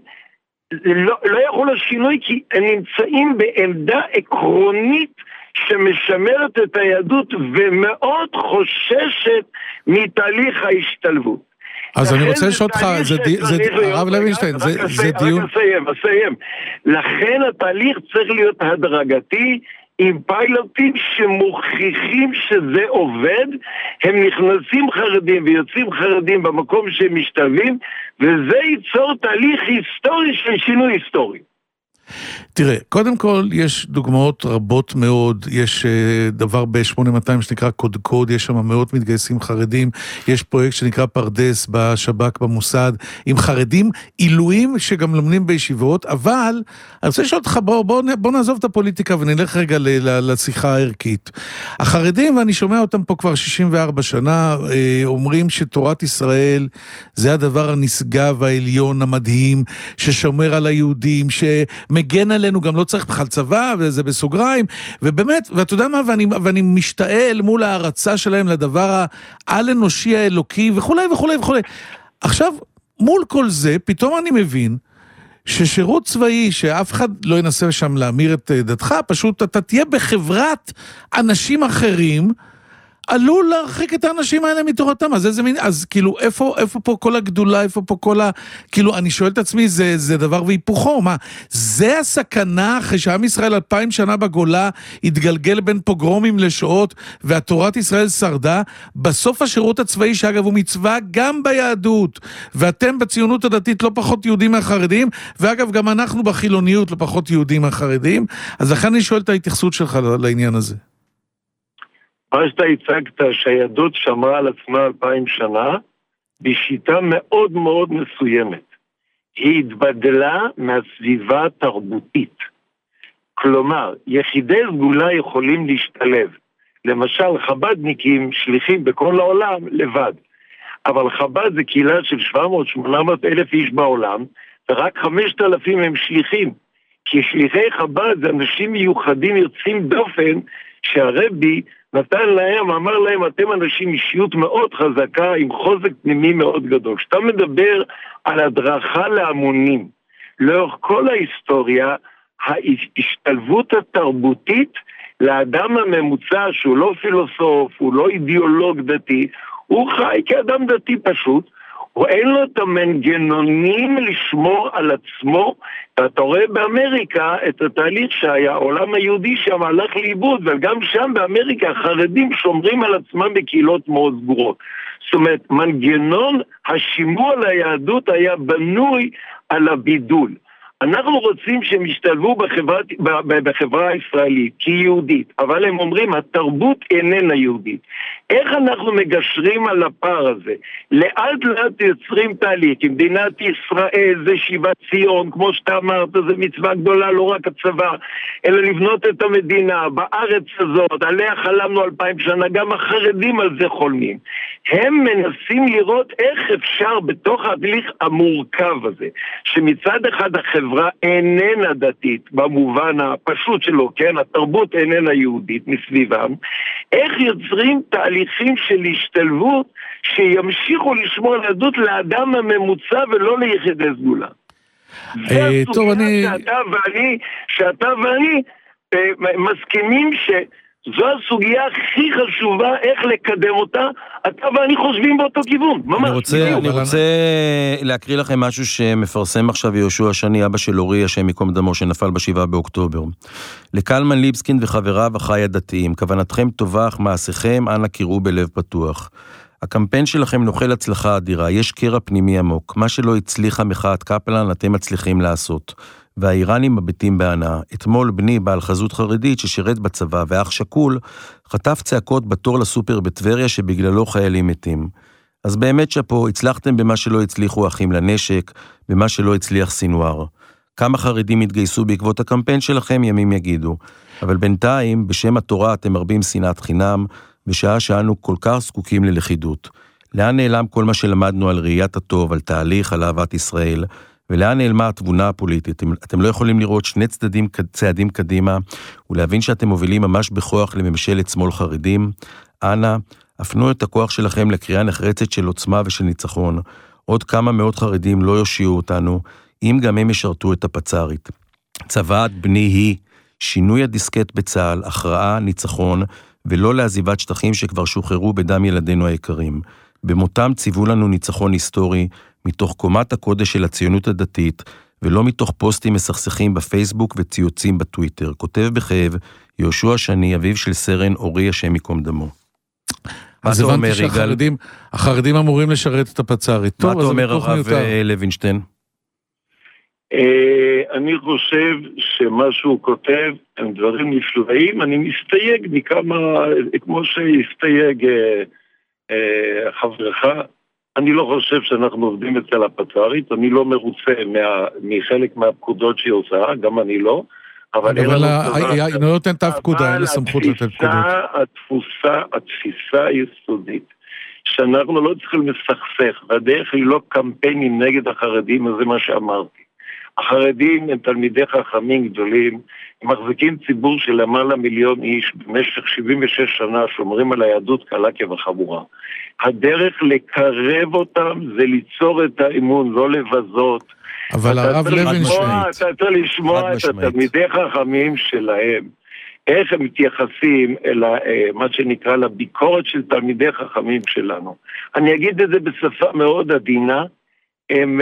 לא יכול לשינוי, כי הם נמצאים בעמדה עקרונית שמשמרת את היהדות ומאוד חוששת מתהליך ההשתלבות. אז אני רוצה לשאול אותך, הרב לוינשטיין, זה דיון... אסיים. לכן התהליך צריך להיות הדרגתי, עם פיילוטים שמוכיחים שזה עובד, הם נכנסים חרדים ויוצאים חרדים במקום שהם משתלבים, וזה ייצור תהליך היסטורי של שינוי היסטורי. תראה, קודם כל יש דוגמאות רבות מאוד, יש דבר ב-8200 שנקרא קוד, יש שם מאות מתגייסים חרדים, יש פרויקט שנקרא פרדס בשב"כ במוסד, עם חרדים עילויים שגם לומדים בישיבות, אבל אני רוצה לשאול אותך, בוא נעזוב את הפוליטיקה ונלך רגע לשיחה הערכית. החרדים, ואני שומע אותם פה כבר 64 שנה, אומרים שתורת ישראל זה הדבר הנשגב העליון המדהים, ששומר על היהודים, מגן עלינו, גם לא צריך בכלל צבא, וזה בסוגריים, ובאמת, ואתה יודע מה, ואני משתעל מול ההרצה שלהם לדבר העל-אנושי האלוקי, וכולי וכולי וכולי. עכשיו, מול כל זה, פתאום אני מבין, ששירות צבאי, שאף אחד לא ינסה שם להמיר את דתך, פשוט אתה תהיה בחברת אנשים אחרים, עלול להרחיק את האנשים האלה מתורתם, אז כאילו, איפה פה כל הגדולה, איפה פה כל כאילו, אני שואל את עצמי, זה דבר והיפוכו, מה? זה הסכנה אחרי שעם ישראל 2000 שנה בגולה, התגלגל בין פוגרומים לשעות, והתורת ישראל שרדה, בסוף השירות הצבאי, שאגב הוא מצווה גם ביהדות, ואתם בציונות הדתית לא פחות יהודים מהחרדים, ואגב גם אנחנו בחילוניות לא פחות יהודים מהחרדים, אז לכן אני שואל את ההתייחסות שלך לעניין הזה. מה שאתה הצגת שהיהדות שמרה על עצמה 2000 שנה, בשיטה מאוד מאוד מסוימת. היא התבדלה מהסביבה התרבותית. כלומר, יחידי סגולה יכולים להשתלב. למשל, חבדניקים שליחים בכל העולם לבד. אבל חב"ד זה קהילה של 700-800 אלף איש בעולם, ורק 5,000 הם שליחים. כי שליחי חב"ד זה אנשים מיוחדים יוצאים דופן, שהרבי נתן להם, אמר להם, אתם אנשים אישיות מאוד חזקה, עם חוזק פנימי מאוד גדול. כשאתה מדבר על הדרכה להמונים, לאורך כל ההיסטוריה, ההשתלבות התרבותית לאדם הממוצע, שהוא לא פילוסוף, הוא לא אידיאולוג דתי, הוא חי כאדם דתי פשוט, הוא אין לו את המנגנונים לשמור על עצמו. אתה רואה באמריקה את התהליך שהיה, העולם היהודי שם הלך לאיבוד, וגם שם באמריקה החרדים שומרים על עצמם בקהילות מאוד סגורות. זאת אומרת, מנגנון השימור ליהדות היה בנוי על הבידול. אנחנו רוצים שהם ישתלבו בחברה הישראלית כיהודית, אבל הם אומרים, התרבות איננה יהודית. איך אנחנו מגשרים על הפער הזה? לאט לאט יוצרים תהליך, כי מדינת ישראל זה שיבת ציון, כמו שאתה אמרת, זה מצווה גדולה, לא רק הצבא, אלא לבנות את המדינה בארץ הזאת, עליה חלמנו 2000 שנה, גם החרדים על זה חולמים. הם מנסים לראות איך אפשר בתוך התהליך המורכב הזה, שמצד אחד החברה איננה דתית, במובן הפשוט שלו, כן? התרבות איננה יהודית מסביבם, איך יוצרים תהליכים של השתלבות שימשיכו לשמור על יהדות לאדם הממוצע ולא ליחידי סגולה. טוב, שאתה ואני מסכימים זו הסוגיה הכי חשובה, איך לקדם אותה, אתה ואני חושבים באותו כיוון, ממש. אני רוצה להקריא לכם משהו שמפרסם עכשיו יהושע שני, אבא של אורי, השם יקום דמו, שנפל ב7 באוקטובר. לקלמן ליבסקין וחבריו החי הדתיים, כוונתכם טובה, אך מעשיכם, אנא קראו בלב פתוח. הקמפיין שלכם נוכל הצלחה אדירה, יש קרע פנימי עמוק, מה שלא הצליחה מחאת קפלן, אתם מצליחים לעשות. והאיראנים מביטים בהנאה. אתמול בני בעל חזות חרדית ששירת בצבא ואח שקול חטף צעקות בתור לסופר בטבריה שבגללו חיילים מתים. אז באמת שפה הצלחתם במה שלא הצליחו אחים לנשק, במה שלא הצליח סינואר. כמה חרדים התגייסו בעקבות הקמפיין שלכם, ימים יגידו. אבל בינתיים, בשם התורה אתם מרבים שנאת חינם, בשעה שאנו כל כך זקוקים ללכידות. לאן נעלם כל מה שלמדנו על ראיית הטוב, על תהליך, על אהבת ישראל, ולאן נעלמה התבונה הפוליטית? אתם לא יכולים לראות שני צעדים קדימה, ולהבין שאתם מובילים ממש בכוח לממשלת שמאל חרדים. אנא, הפנו את הכוח שלכם לקריאה נחרצת של עוצמה ושל ניצחון. עוד כמה מאות חרדים לא יושיעו אותנו, אם גם הם ישרתו את הפצ"רית. צוואת בני היא שינוי הדיסקט בצה"ל, הכרעה, ניצחון, ולא לעזיבת שטחים שכבר שוחררו בדם ילדינו היקרים. במותם ציוו לנו ניצחון היסטורי, מתוך קומת הקודש של הציונות הדתית, ולא מתוך פוסטים מסכסכים בפייסבוק וציוצים בטוויטר. כותב בכאב, יהושע שני, אביו של סרן אורי השם ייקום דמו. אז הבנתי שהחרדים אמורים לשרת את הפצ"רית. מה אתה אומר הרב לוינשטיין? אני חושב שמה שהוא כותב הם דברים נפלאים. אני מסתייג מכמה, כמו שהסתייג חברך, אני לא חושב שאנחנו עובדים אצל הפצ"רית, אני לא מרוצה מחלק מהפקודות שהיא עושה, גם אני לא, אבל היא לא נותנת אף פקודה, אין לה סמכות לתת פקודות. התפיסה היסודית, שאנחנו לא צריכים לסכסך, והדרך היא לא קמפיינים נגד החרדים, אז זה מה שאמרתי. החרדים הם תלמידי חכמים גדולים, הם מחזיקים ציבור של למעלה מיליון איש במשך 76 שנה, שומרים על היהדות קלה כבחמורה. הדרך לקרב אותם זה ליצור את האמון, לא לבזות. אבל הרב לוינשטיין, אתה צריך לשמוע את התלמידי חכמים שלהם, איך הם מתייחסים אל מה שנקרא לביקורת של תלמידי חכמים שלנו. אני אגיד את זה בשפה מאוד עדינה, הם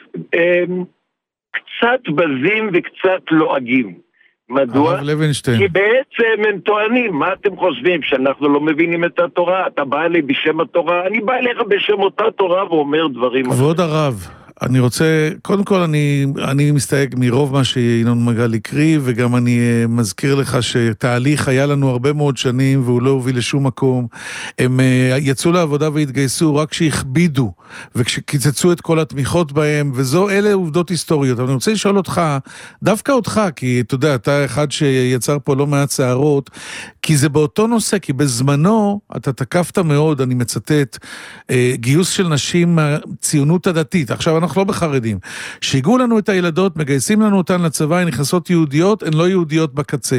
קצת בזים וקצת לועגים. מדוע? כי בעצם הם טוענים, מה אתם חושבים? שאנחנו לא מבינים את התורה? אתה בא אליי בשם התורה? אני בא אליך בשם אותה תורה ואומר דברים. כבוד הרב, אני רוצה, קודם כל אני מסתייג מרוב מה שינון מגל הקריא, וגם אני מזכיר לך שתהליך היה לנו הרבה מאוד שנים, והוא לא הוביל לשום מקום. הם יצאו לעבודה והתגייסו רק כשהכבידו, וכשקיצצו את כל התמיכות בהם, אלה עובדות היסטוריות. אבל אני רוצה לשאול אותך, דווקא אותך, כי אתה יודע, אתה אחד שיצר פה לא מעט שערות, כי זה באותו נושא, כי בזמנו אתה תקפת מאוד, אני מצטט, גיוס של נשים מהציונות הדתית. עכשיו אנחנו לא בחרדים. שיגעו לנו את הילדות, מגייסים לנו אותן לצבא, הן נכנסות יהודיות, הן לא יהודיות בקצה.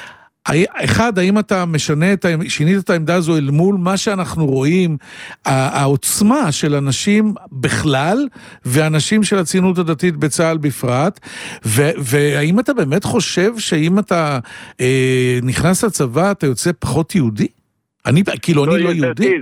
אחד, האם אתה שינית את העמדה הזו אל מול מה שאנחנו רואים, העוצמה של אנשים בכלל, ואנשים של הציונות הדתית בצה"ל בפרט, והאם אתה באמת חושב שאם אתה נכנס לצבא, אתה יוצא פחות יהודי? אני לא יהודי?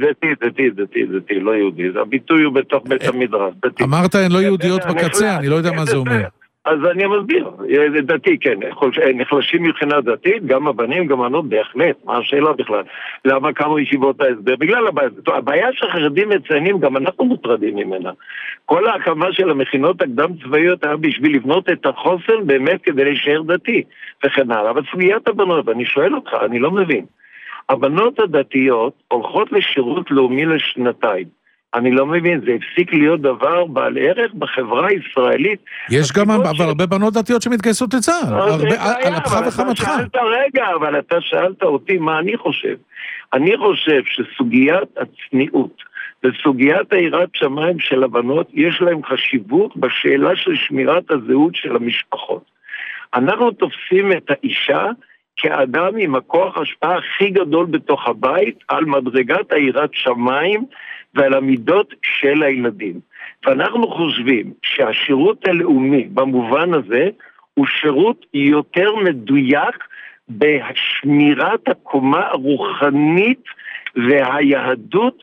דתי, לא יהודי. הביטוי הוא בתוך בית המדרש. אמרת, הן לא יהודיות בקצה, אני לא יודע מה זה אומר. אז אני מסביר, דתי, כן, נחלשים מבחינה דתית, גם הבנים, גם הבנות, בהחלט, מה השאלה בכלל? למה קמו ישיבות ההסבר? בגלל הבעיה שהחרדים מציינים, גם אנחנו מוטרדים ממנה. כל ההקמה של המכינות הקדם צבאיות היה בשביל לבנות את החוסן באמת כדי להישאר דתי, וכן הלאה. אבל סוגיית הבנות, אני שואל אותך, אני לא מבין. הבנות הדתיות הולכות לשירות לאומי לשנתיים. אני לא מבין, זה הפסיק להיות דבר בעל ערך בחברה הישראלית. יש גם אבל הרבה בנות דתיות שמתגייסות לצה"ל, על אפך וחמתך. רגע, אבל אתה שאלת אותי מה אני חושב. אני חושב שסוגיית הצניעות וסוגיית היראת שמיים של הבנות, יש להם חשיבות בשאלה של שמירת הזהות של המשפחות. אנחנו תופסים את האישה כאדם עם הכוח השפעה הכי גדול בתוך הבית על מדרגת היראת שמיים ועל המידות של הילדים. ואנחנו חושבים שהשירות הלאומי במובן הזה הוא שירות יותר מדויק בשמירת הקומה הרוחנית והיהדות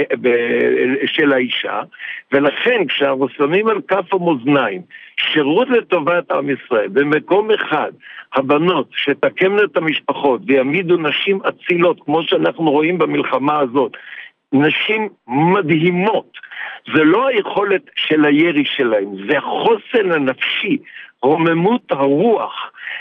של האישה, ולכן כשאנחנו שמים על כף המאזניים שירות לטובת עם ישראל, במקום אחד הבנות שתקמנה את המשפחות ויעמידו נשים אצילות כמו שאנחנו רואים במלחמה הזאת, נשים מדהימות, זה לא היכולת של הירי שלהם, זה החוסן הנפשי, רוממות הרוח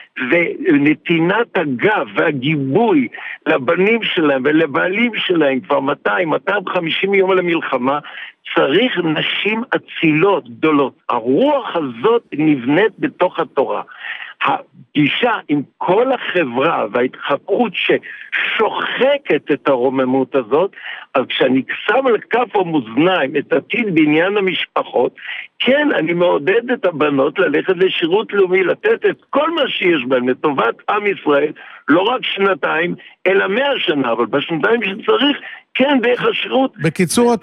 ונתינת הגב והגיבוי לבנים שלהם ולבעלים שלהם כבר 200-250 יום למלחמה, צריך נשים אצילות גדולות. הרוח הזאת נבנית בתוך התורה. הפגישה עם כל החברה וההתחברות ששוחקת את הרוממות הזאת, אז כשאני שם על כף המאזניים את עתיד בעניין המשפחות, כן, אני מעודד את הבנות ללכת לשירות לאומי, לתת את כל מה שיש בהם לטובת עם ישראל, לא רק 2 אלא 100 שנה, אבל בשנתיים שצריך, כן, דרך השירות. בקיצור,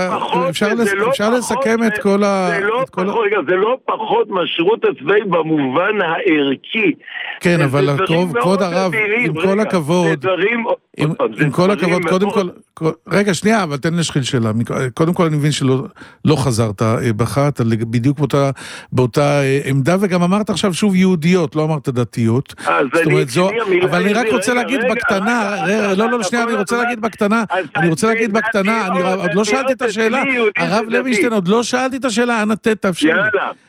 אפשר לסכם את כל ה... זה לא פחות מהשירות הצבאי במובן הערכי. כן, אבל כבוד הרב, עם כל הכבוד, עם כל הכבוד, קודם כל, רגע, שנייה, אבל תן לשחיל שאלה. קודם כל אני מבין שלא חזרת בך, אתה בדיוק באותה עמדה, וגם אמרת עכשיו שוב יהודיות, לא אמרת דתיות. זאת אומרת, אבל אני רק רוצה להגיד בקטנה, לא, שנייה, אני רוצה להגיד בקטנה, אני עוד לא שאלתי את השאלה, הרב לוינשטיין, עוד לא שאלתי את השאלה, אנא תאפשר לי.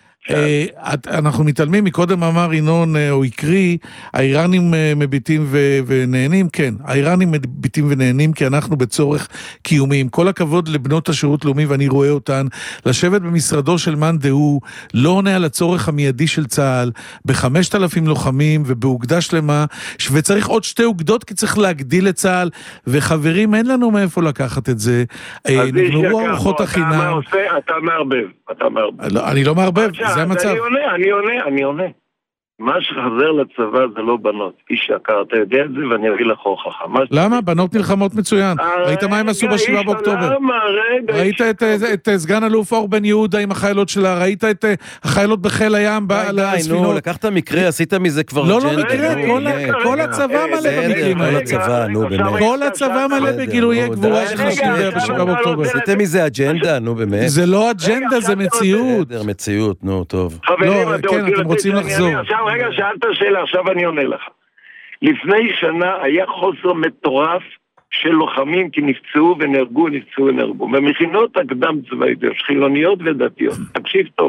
אנחנו מתעלמים, מקודם אמר ינון או הקריא, האיראנים מביטים ונהנים, כן, האיראנים מביטים ונהנים כי אנחנו בצורך קיומי. עם כל הכבוד לבנות השירות לאומי, ואני רואה אותן, לשבת במשרדו של מאן דהוא לא עונה על הצורך המיידי של צה"ל, ב5,000 לוחמים ובאוגדה שלמה, וצריך עוד 2 אוגדות כי צריך להגדיל את צה"ל, וחברים, אין לנו מאיפה לקחת את זה. נגמרו ארוחות החינם. אתה מערבב. אני לא מערבב, זה המצב. אני עונה. מה שחזר לצבא זה לא בנות. איש יקר, אתה יודע את זה ואני אביא לך הוכחה. למה? בנות נלחמות מצוין. ראית מה הם עשו ב7 באוקטובר? ראית את סגן אלוף אור בן יהודה עם החיילות שלה? ראית את החיילות בחיל הים על הספינות? נו, לקחת מקרה, עשית מזה כבר לא מקרה, כל הצבא מלא במקרים האלה. כל הצבא מלא בגילויי גבורה שחשוב ב7 באוקטובר. עשיתם מזה אג'נדה, נו באמת. זה לא אג'נדה, זה מציאות. מציאות, נו, טוב. כן, אתם רוצים לחזור. רגע, שאלת שאלה, עכשיו אני עונה לך. לפני שנה היה חוסר מטורף של לוחמים כי נפצעו ונהרגו. במכינות הקדם צבאיות, חילוניות ודתיות. תקשיב טוב.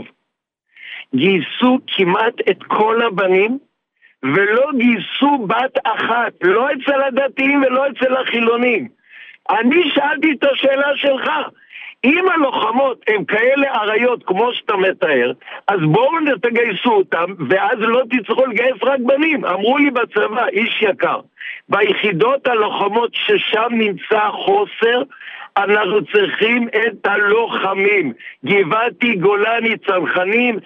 גייסו כמעט את כל הבנים, ולא גייסו בת אחת. לא אצל הדתיים ולא אצל החילונים. אני שאלתי את השאלה שלך. אם הלוחמות הן כאלה עריות כמו שאתה מתאר, אז בואו תגייסו אותם, ואז לא תצטרכו לגייס רק בנים. אמרו לי בצבא, איש יקר, ביחידות הלוחמות ששם נמצא חוסר, אנחנו צריכים את הלוחמים. גבעתי, גולני, צנחנים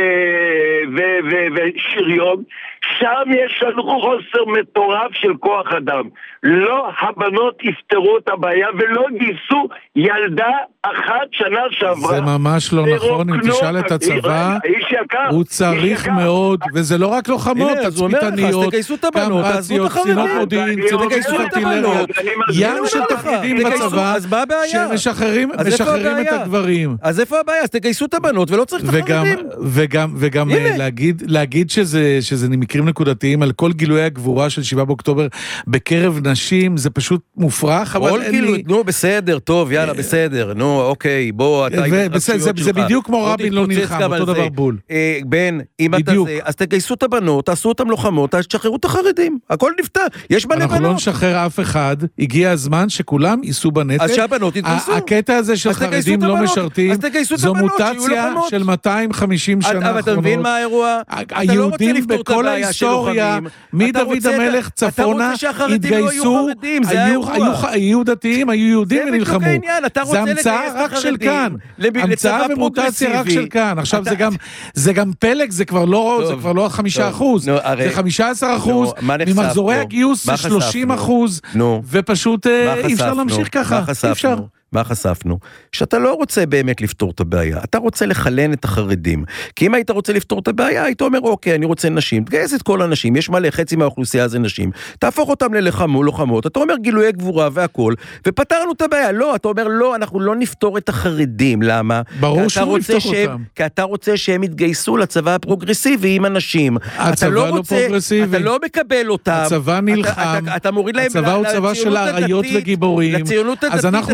ושריון, שם יש לנו חוסר מטורף של כוח אדם. לא הבנות יפתרו את הבעיה ולא גייסו ילדה אחת שנה שעברה. זה ממש לא נכון, אם תשאל את הצבא, הוא צריך מאוד, וזה לא רק לוחמות, תצפיתניות, קמרציות, קצינות מודיעין, קצינות ארטילריות, ים של תפקידים בצבא, שמשחררים את הגברים. אז איפה הבעיה? אז תגייסו את הבנות ולא צריך את החרדים. וגם להגיד שזה מקרים נקודתיים על כל גילויי הגבורה של 7 באוקטובר בקרב נשים, זה פשוט מופרך, אבל אין לי... נו, בסדר, טוב, יאללה, בסדר, נו, אוקיי, בוא, אתה... זה בדיוק כמו רבין לא נלחם, אותו דבר בול. בן, אם אתה זה, אז תגייסו את הבנות, תעשו אותם לוחמות, תשחררו את החרדים, הכל נפתר, יש מלא בנות. אנחנו לא נשחרר אף אחד, הגיע הזמן שכולם ייסעו בנטל. אז שהבנות יתגייסו. הקטע הזה של חרדים לא משרתים, זו מוטציה של 250 שנה האחרונות. אבל אתה מבין מה האירוע? היהודים בכל ההיסטוריה, מדוד המלך צפונה, התגייסו, היו דתיים, היו יהודים ונלחמו. זה המצאה רק של כאן. המצאה ומוטציה רק של כאן. עכשיו זה גם פלג, זה כבר לא 5%, זה 15%, ממחזורי הגיוס זה 30%, ופשוט אי אפשר להמשיך ככה. אי אפשר. מה חשפנו? שאתה לא רוצה באמת לפתור את הבעיה, אתה רוצה לחלן את החרדים, כי אם היית רוצה לפתור את הבעיה, היית אומר, אוקיי, אני רוצה נשים, תגייס את כל הנשים, יש מלא, חצי מהאוכלוסייה זה נשים, תהפוך אותם ללוחמות, אתה אומר גילויי גבורה והכל, ופתרנו את הבעיה, לא, אתה אומר, לא, אנחנו לא נפתור את החרדים, למה? ברור שהוא נפתור אותם. כי אתה רוצה שהם יתגייסו לצבא הפרוגרסיבי עם אנשים. הצבא לא פרוגרסיבי. אתה לא מקבל אותם. הצבא נלחם. אתה מוריד להם הצבא הוא צבא של אריות וגיבורים. אז אנחנו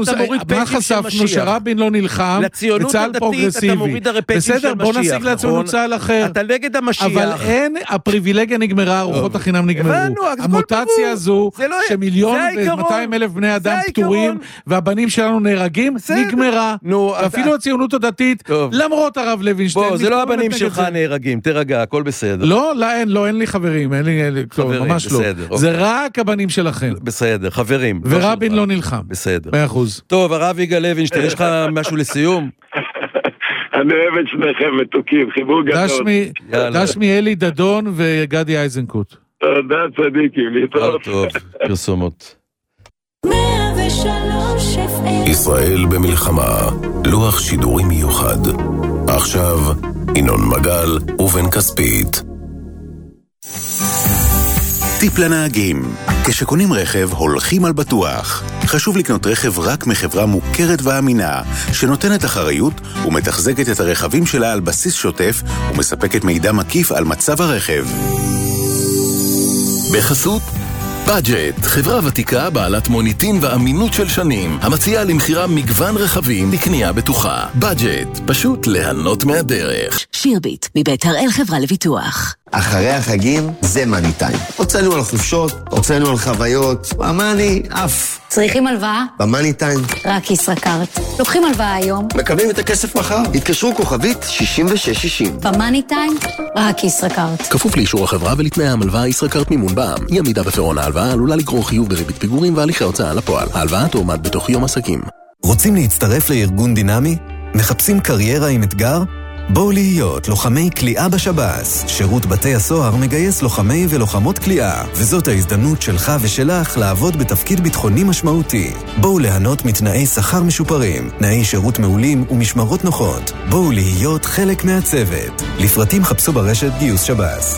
הרפנטים של משיח. מה חשפנו? שרבין לא נלחם, וצהל פרוגרסיבי. אתה מוריד הרפנטים של משיח. בסדר, בוא נשיג לעצמנו צהל אחר. אתה נגד המשיח. אבל אין, הפריבילגיה נגמרה, ארוחות החינם נגמרו. המוטציה הזו, שמיליון ו-200,000 בני אדם פטורים, והבנים שלנו נהרגים, נגמרה. ואפילו הציונות הדתית, למרות הרב לוינשטיין. זה לא הבנים שלך נהרגים, תרגע, הכל בסדר. לא, אין לי חברים, אין לי, ממש לא. זה רק הבנים שלכם. בסדר, חברים. ורבין לא נלחם. בסדר. 100%. טוב, הרב יגאל לוינשטיין, יש לך משהו לסיום? אני אוהב את שניכם מתוקים, חיבור גדול. דשמי אלי דדון וגדי איזנקוט. תודה צדיקים, להתראות. טוב, פרסומות. 103 ישראל במלחמה, לוח שידורים מיוחד. עכשיו, ינון מגל ובן כספית. טיפ לנהגים. כשקונים רכב, הולכים על בטוח. חשוב לקנות רכב רק מחברה מוכרת ואמינה, שנותנת אחריות ומתחזקת את הרכבים שלה על בסיס שוטף ומספקת מידע מקיף על מצב הרכב. בחסות בדג'ט, חברה ותיקה בעלת מוניטין ואמינות של שנים, המציעה למחירה מגוון רכבים לקנייה בטוחה. בדג'ט, פשוט ליהנות מהדרך. שירביט, מבית הראל חברה לביטוח. אחרי החגים זה מאני טיים. הוצאנו על חופשות, הוצאנו על חוויות, המאני אף. צריכים הלוואה? במאני טיים. רק ישראכרט. לוקחים הלוואה היום. מקבלים את הכסף מחר. התקשרו כוכבית 6660. במאני טיים, רק ישראכרט. כפוף לאישור החברה ולתנאי המלוואה ישראכרט מימון בע"מ. אי עמידה בפירעון ההלוואה עלולה לגרור חיוב בריבית פיגורים והליכי הוצאה לפועל. ההלוואה תועמד בתוך יום עסקים. רוצים להצטרף לארגון דינמי? מחפשים קריירה עם אתגר? בואו להיות לוחמי כליאה בשב"ס. שירות בתי הסוהר מגייס לוחמי ולוחמות כליאה, וזאת ההזדמנות שלך ושלך לעבוד בתפקיד ביטחוני משמעותי. בואו ליהנות מתנאי שכר משופרים, תנאי שירות מעולים ומשמרות נוחות. בואו להיות חלק מהצוות. לפרטים חפשו ברשת גיוס שב"ס.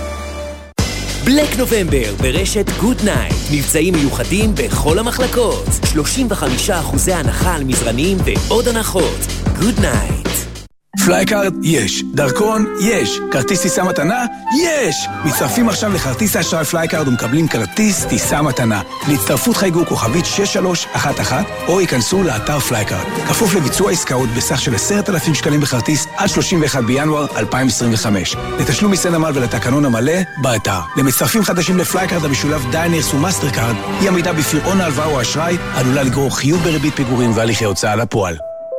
בלק נובמבר ברשת גוד נייט, מבצעים מיוחדים בכל המחלקות, 35% הנחה על מזרנים ועוד הנחות. גוד נייט. פלייקארד יש, דרכון יש, כרטיס טיסה מתנה יש. מצטרפים עכשיו לכרטיס האשראי פלייקארד ומקבלים כרטיס טיסה מתנה. להצטרפות חייגו כוכבית 6311 או ייכנסו לאתר פלייקארד. כפוף לביצוע עסקאות בסך של 10,000 שקלים בכרטיס עד 31 בינואר 2025. לתשלום מיסי נמל ולתקנון המלא באתר. למצטרפים חדשים לפלייקארד המשולב דיינרס ומאסטר קארד, אי עמידה בפירעון ההלוואה או האשראי עלולה לגרור חיוב בריבית פיגורים והליכי הוצאה לפועל.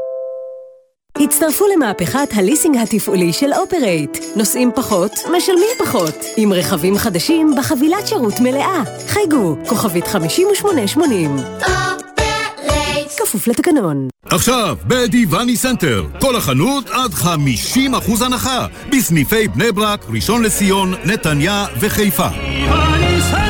הצטרפו למהפכת הליסינג התפעולי של אופרייט. נוסעים פחות, משלמים פחות. עם רכבים חדשים בחבילת שירות מלאה. חייגו, כוכבית 5880. אופרייט. כפוף לתקנון. עכשיו, בדיווני סנטר. כל החנות עד 50% הנחה. בסניפי בני ברק, ראשון לציון, נתניה וחיפה. דיווני סנטר.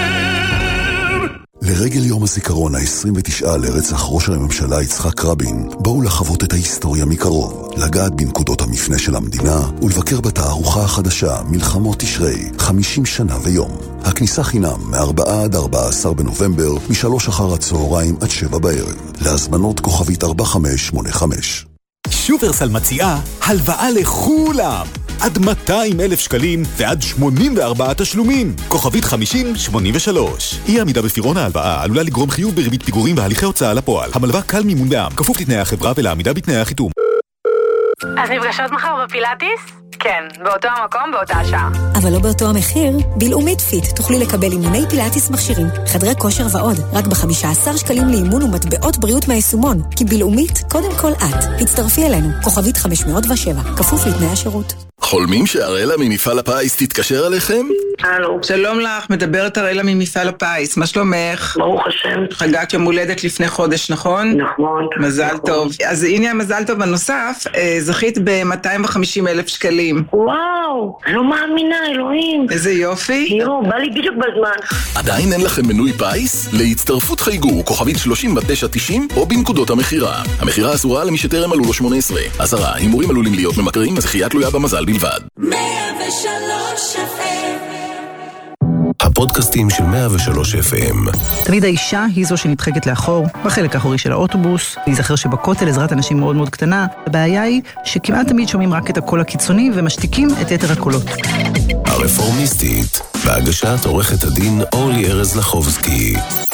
לרגל יום הזיכרון ה-29 לרצח ראש הממשלה יצחק רבין, בואו לחוות את ההיסטוריה מקרוב, לגעת בנקודות המפנה של המדינה ולבקר בתערוכה החדשה מלחמות תשרי, 50 שנה ויום. הכניסה חינם מ-4 עד 14 בנובמבר, מ-3 אחר הצהריים עד 7 בערב. להזמנות כוכבית 4585. שופרסל מציעה הלוואה לכולם עד 200,000 שקלים ועד 84 תשלומים. כוכבית 5083. אי עמידה בפירעון ההלוואה עלולה לגרום חיוב בריבית פיגורים והליכי הוצאה לפועל. המלווה קל מימון בע"מ, כפוף לתנאי החברה ולעמידה בתנאי החיתום. אז נפגשות מחר בפילאטיס? כן, באותו המקום, באותה השעה. אבל לא באותו המחיר. בלאומית פיט תוכלי לקבל אימוני פילאטיס מכשירים, חדרי כושר ועוד, רק ב-15 שקלים לאימון ומטבעות בריאות מהיישומון. כי בלאומית, קודם כל את. הצטרפי אלינו, כוכבית 507, כפוף לתנאי השירות. חולמים שהראלה ממפעל הפיס תתקשר אליכם? הלו. שלום לך, מדברת הראלה ממפעל הפיס, מה שלומך? ברוך השם. חגגת יום הולדת לפני חודש, נכון? נכון. מזל טוב. אז הנה המזל טוב הנוסף, זכית ב-250,000 שקלים. וואו, לא מאמינה, אלוהים. איזה יופי. יו, בא לי בדיוק בזמן. עדיין אין לכם מנוי פיס? להצטרפות חייגו, כוכבית 3990 או בנקודות המחירה. המחירה אסורה למי שטרם מלאו לו 18. 10. הימורים עלולים להיות ממכרים, הזכייה תלויה במזל בלבד. 103 FM. הפודקאסטים של 103 FM. תמיד האישה היא זו שנדחקת לאחור, בחלק האחורי של האוטובוס. להיזכר שבכותל עזרת אנשים מאוד מאוד קטנה. הבעיה היא שכמעט תמיד שומעים רק את הקול הקיצוני ומשתיקים את יתר הקולות. הרפורמיסטית, בהגשת עורכת הדין אורלי ארז לחובסקי.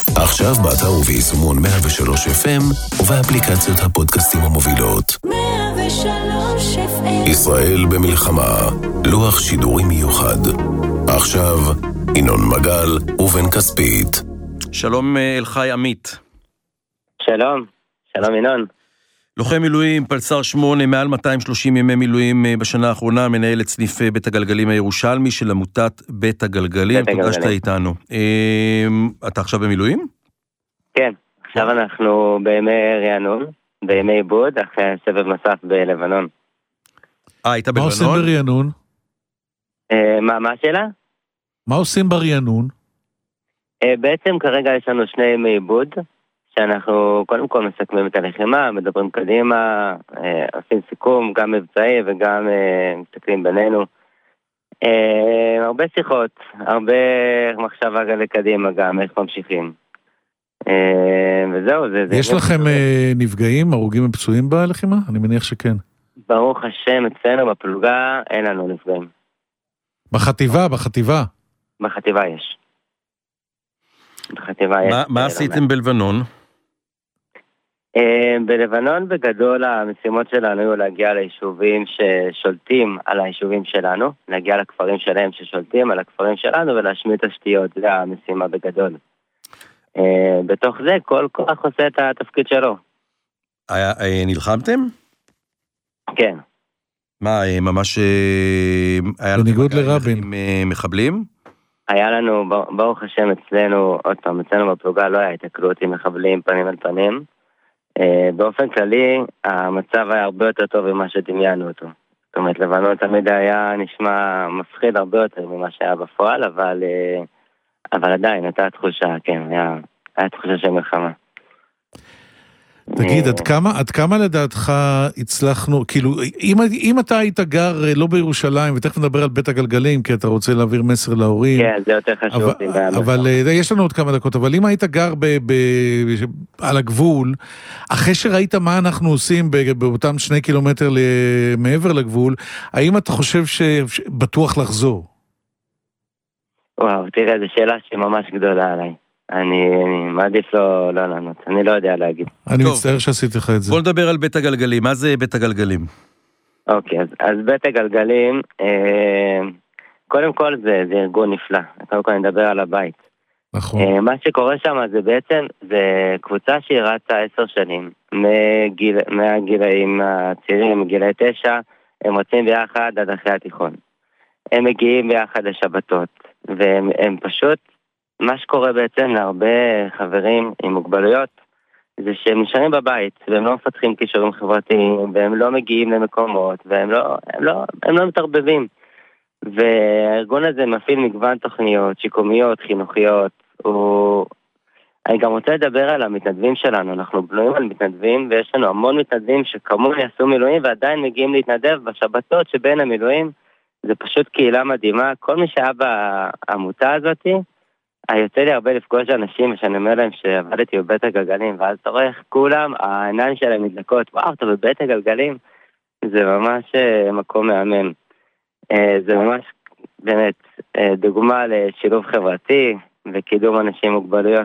עכשיו באתר וביישומון 103 FM ובאפליקציות הפודקאסטים המובילות. 103 FM ישראל במלחמה, לוח שידורים מיוחד. עכשיו, ינון מגל ובן כספית. שלום אלחי עמית. שלום, שלום ינון. לוחם מילואים, פלסר 8, מעל 230 ימי מילואים בשנה האחרונה, מנהל את סניף בית הגלגלים הירושלמי של עמותת בית הגלגלים. תודה שאתה איתנו. אתה עכשיו במילואים? כן, עכשיו אנחנו בימי רענון, בימי עיבוד, אחרי סבב נוסף בלבנון. היית בלבנון? מה עושים ברענון? מה השאלה? מה עושים ברענון? בעצם כרגע יש לנו 2 ימי עיבוד, שאנחנו קודם כל מסכמים את הלחימה, מדברים קדימה, עושים סיכום, גם מבצעי וגם מסתכלים בינינו. הרבה שיחות, הרבה מחשבה לקדימה גם, איך ממשיכים. וזהו, זה... יש לכם נפגעים, הרוגים ופצועים בלחימה? אני מניח שכן. ברוך השם, אצלנו בפלוגה אין לנו נפגעים. בחטיבה? בחטיבה יש. בחטיבה יש. מה עשיתם בלבנון? בלבנון בגדול המשימות שלנו היו להגיע ליישובים ששולטים על היישובים שלנו, להגיע לכפרים שלהם ששולטים על הכפרים שלנו ולהשמיד תשתיות, זה המשימה בגדול. בתוך זה כל כוח עושה את התפקיד שלו. נלחמתם? כן. מה, ממש... בניגוד לרבין. עם מחבלים? היה לנו, ברוך השם אצלנו, עוד פעם, אצלנו בפלוגה לא היה התקלות עם מחבלים פנים על פנים. באופן כללי, המצב היה הרבה יותר טוב ממה שדמיינו אותו. זאת אומרת, לבנון תמיד היה נשמע מפחיד הרבה יותר ממה שהיה בפועל, אבל עדיין, הייתה תחושה, כן, היה תחושה של מלחמה. תגיד, עד כמה לדעתך הצלחנו, כאילו, אם אתה היית גר לא בירושלים, ותכף נדבר על בית הגלגלים, כי אתה רוצה להעביר מסר להורים. כן, זה יותר חשוב. אבל יש לנו עוד כמה דקות, אבל אם היית גר על הגבול, אחרי שראית מה אנחנו עושים באותם 2 קילומטר מעבר לגבול, האם אתה חושב שבטוח לחזור? וואו, תראה, זו שאלה שממש גדולה עליי. אני מעדיף לא לענות, אני לא יודע להגיד. אני מצטער שעשיתי לך את זה. בוא נדבר על בית הגלגלים, מה זה בית הגלגלים? אוקיי, אז בית הגלגלים, קודם כל זה ארגון נפלא, קודם כל נדבר על הבית. נכון. מה שקורה שם זה בעצם, זה קבוצה שהיא רצה 10 שנים, מהגילאים הצעירים, מגילי 9, הם רצים ביחד עד אחרי התיכון. הם מגיעים ביחד לשבתות, והם פשוט, מה שקורה בעצם להרבה חברים עם מוגבלויות, זה שהם נשארים בבית, והם לא מפתחים קישורים חברתיים, והם לא מגיעים למקומות, והם לא מתערבבים. והארגון הזה מפעיל מגוון תוכניות, שיקומיות, חינוכיות. אני גם רוצה לדבר על המתנדבים שלנו, אנחנו בנויים על מתנדבים, ויש לנו המון מתנדבים שכמוני עשו מילואים, ועדיין מגיעים להתנדב בשבתות שבין המילואים. זה פשוט קהילה מדהימה. כל מי שהיה בעמותה הזאת, יוצא לי הרבה לפגוש אנשים שאני אומר להם שעבדתי בבית הגלגלים, ואז אתה רואה איך כולם, העיניים שלהם מדלקות, וואו, אתה בבית הגלגלים, זה ממש מקום מאמן. זה ממש באמת דוגמה לשילוב חברתי וקידום אנשים עם מוגבלויות.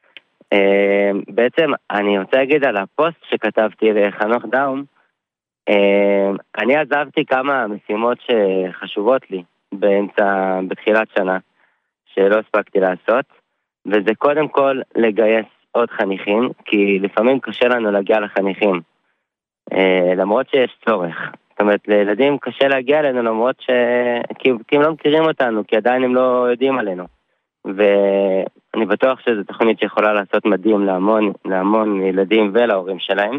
בעצם אני רוצה להגיד על הפוסט שכתבתי לחנוך דאום, אני עזבתי כמה משימות שחשובות לי בתחילת שנה, שלא הספקתי לעשות, וזה קודם כל לגייס עוד חניכים, כי לפעמים קשה לנו להגיע לחניכים, למרות שיש צורך. זאת אומרת, לילדים קשה להגיע אלינו, למרות כי הם לא מכירים אותנו, כי עדיין הם לא יודעים עלינו. ואני בטוח שזו תוכנית שיכולה לעשות מדהים להמון ילדים ולהורים שלהם.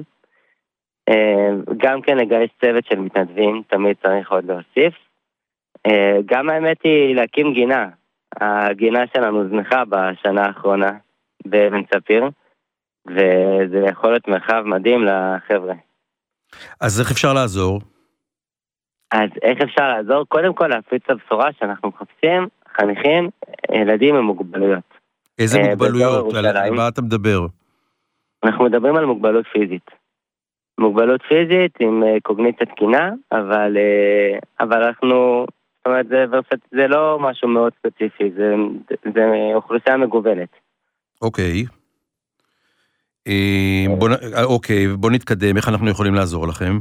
גם כן לגייס צוות של מתנדבים, תמיד צריך עוד להוסיף. גם האמת היא להקים גינה. הגינה שלנו זנחה בשנה האחרונה באבן ספיר, וזה יכול להיות מרחב מדהים לחבר'ה. אז איך אפשר לעזור? אז איך אפשר לעזור? קודם כל להפיץ הבשורה שאנחנו מחפשים חניכים, ילדים עם מוגבלויות. איזה מוגבלויות? על מה אתה מדבר? אנחנו מדברים על מוגבלות פיזית. מוגבלות פיזית עם קוגניציה תקינה, אבל אנחנו, זאת אומרת, זה לא משהו מאוד ספציפי, זה אוכלוסייה מגוונת. אוקיי. בוא נתקדם, איך אנחנו יכולים לעזור לכם?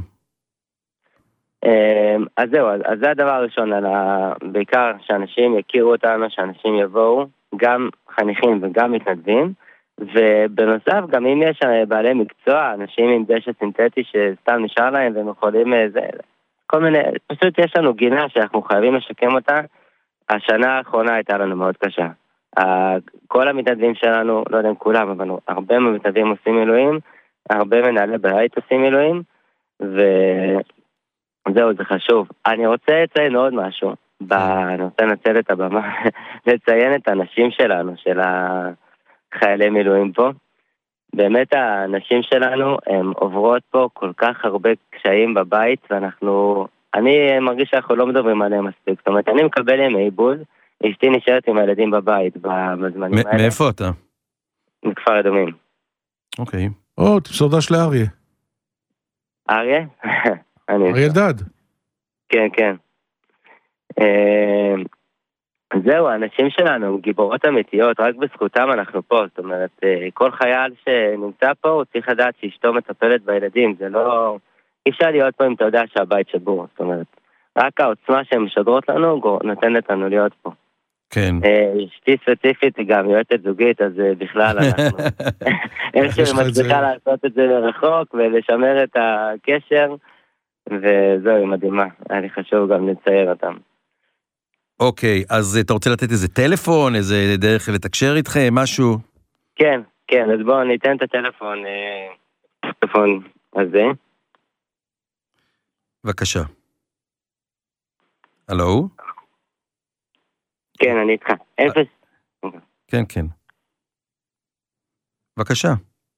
אז זהו, אז זה הדבר הראשון, בעיקר שאנשים יכירו אותנו, שאנשים יבואו, גם חניכים וגם מתנדבים, ובנוסף, גם אם יש בעלי מקצוע, אנשים עם דשא סינתטי שסתם נשאר להם והם יכולים כל מיני, פשוט יש לנו גינה שאנחנו חייבים לשקם אותה. השנה האחרונה הייתה לנו מאוד קשה. כל המתנדבים שלנו, לא יודע אם כולם, אבל הרבה מתנדבים עושים מילואים, הרבה מנהלי בית עושים מילואים, וזהו, זה חשוב. אני רוצה לציין עוד משהו, אני רוצה לנצל את הבמה, לציין את האנשים שלנו, של החיילי מילואים פה. באמת האנשים שלנו, הם עוברות פה כל כך הרבה קשיים בבית, אני מרגיש שאנחנו לא מדברים עליהם מספיק. זאת אומרת, אני מקבל ימי עיבוד, אשתי נשארת עם הילדים בבית בזמנים האלה. מאיפה אתה? מכפר אדומים. אוקיי. תמסור דש לאריה. אריה? אריה אלדד. כן, כן. זהו, האנשים שלנו, גיבורות אמיתיות, רק בזכותם אנחנו פה. זאת אומרת, כל חייל שנמצא פה, הוא צריך לדעת שאשתו מטפלת בילדים. זה לא... אי אפשר להיות פה אם אתה יודע שהבית שבור. זאת אומרת, רק העוצמה שהן משדרות לנו, נותנת לנו להיות פה. כן. אשתי ספציפית היא גם יועצת זוגית, אז בכלל אנחנו... איך שמצליחה לעשות את זה לרחוק ולשמר את הקשר, וזהו, היא מדהימה. היה לי חשוב גם לצייר אותם. אוקיי, אז אתה רוצה לתת איזה טלפון, איזה דרך לתקשר איתכם, משהו? כן, כן, אז בואו ניתן את הטלפון הזה. בבקשה. הלו? כן, אני איתך. 0. כן, כן. בבקשה.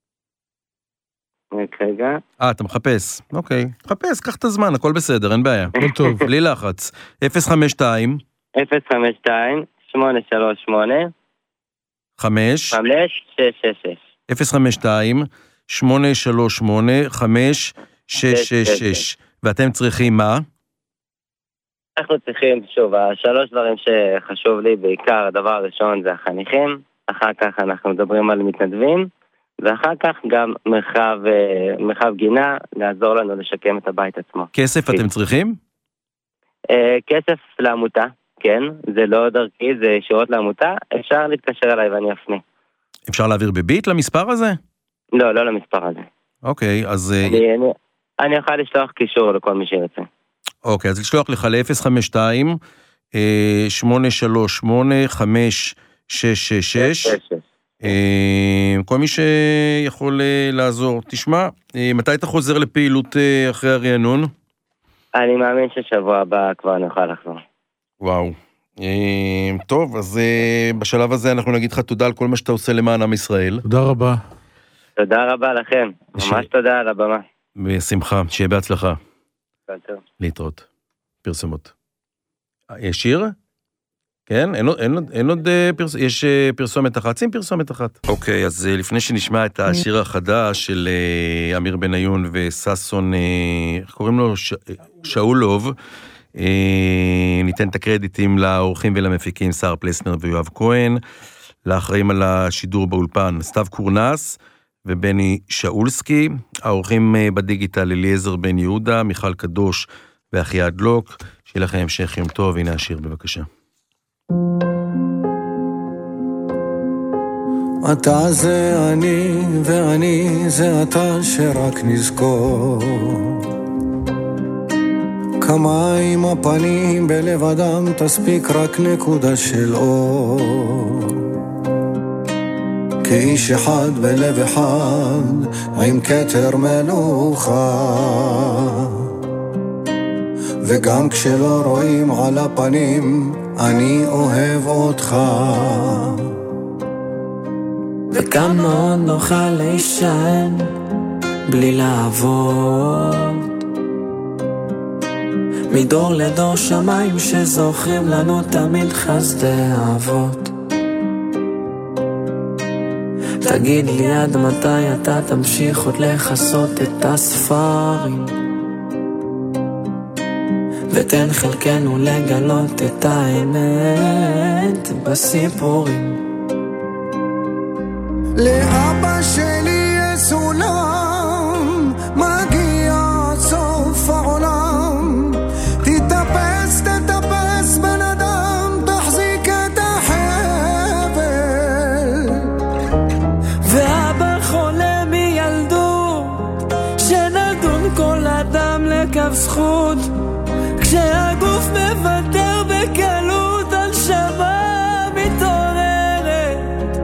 רגע. אתה מחפש. אוקיי. מחפש, קח את הזמן, הכל בסדר, אין בעיה. הכל טוב. בלי לחץ. 052 838 5666 052 838 5666 ואתם צריכים מה? אנחנו צריכים, שוב, 3 דברים שחשוב לי בעיקר. הדבר הראשון זה החניכים, אחר כך אנחנו מדברים על מתנדבים, ואחר כך גם מרחב גינה, לעזור לנו לשקם את הבית עצמו. כסף אתם צריכים? כסף לעמותה, כן, זה לא דרכי, זה ישירות לעמותה, אפשר להתקשר אליי ואני אפנה. אפשר להעביר בביט למספר הזה? לא, לא למספר הזה. אוקיי, אז... אני אוכל לשלוח קישור לכל מי שירצה. אוקיי, אז לשלוח לך ל-052 838 5666 כל מי שיכול לעזור. תשמע, מתי אתה חוזר לפעילות אחרי הרענון? אני מאמין ששבוע הבא כבר נוכל לחזור. וואו. טוב, אז בשלב הזה אנחנו נגיד לך תודה על כל מה שאתה עושה למען עם ישראל. תודה רבה. תודה רבה לכם. ממש תודה על הבמה. בשמחה, שיהיה בהצלחה. להתראות. פרסומות. יש שיר? כן? אין עוד פרסומת, יש פרסומת אחת, שים פרסומת אחת. אוקיי, אז לפני שנשמע את השיר החדש של אמיר בניון וססון, איך קוראים לו? שאולוב, ניתן את הקרדיטים לאורחים ולמפיקים, שר פלסנר ויואב כהן, לאחראים על השידור באולפן, סתיו קורנס ובני שאולסקי, האורחים בדיגיטל אליעזר בן יהודה, מיכל קדוש ואחיה דלוק, שיהיה לכם המשך יום טוב, הנה השיר בבקשה. אתה זה אני ואני זה אתה שרק נזכור כמה עם הפנים בלב אדם תספיק רק נקודה של אור כאיש אחד בלב אחד עם כתר מלוכה וגם כשלא רואים על הפנים אני אוהב אותך וגם מאוד נוכל להישען בלי לעבוד מדור לדור שמיים שזוכרים לנו תמיד חסדי אבות תגיד לי עד מתי אתה תמשיך עוד לחסות את הספרים ותן חלקנו לגלות את האמת בסיפורים לאבא שלי יש סולם, מגיע סוף העולם. תתאפס, תתאפס בן אדם, תחזיק את החבל. ואבא חולה מילדות, שנדון כל אדם לקו זכות, כשהגוף מוותר בקלות על שמה מתעוררת.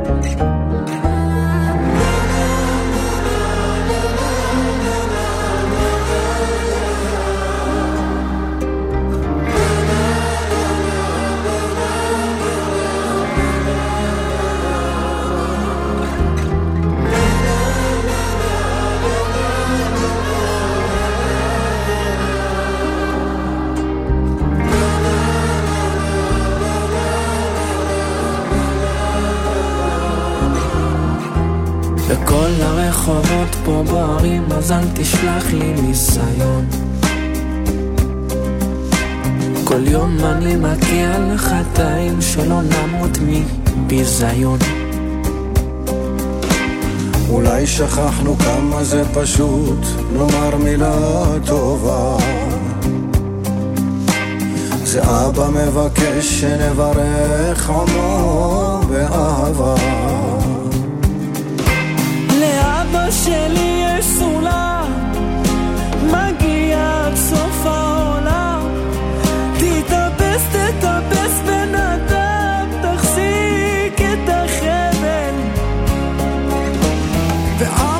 בכל הרחובות פה בערים, אז אל תשלח לי ניסיון. כל יום אני מגיע לחטאים שלא נמות מביזיון. אולי שכחנו כמה זה פשוט לומר מילה טובה. זה אבא מבקש שנברך עמו באהבה. לאבא שלי יש סולם, מגיע עד סוף העולם. תתאפס, תתאפס בן אדם, תחזיק את החבל.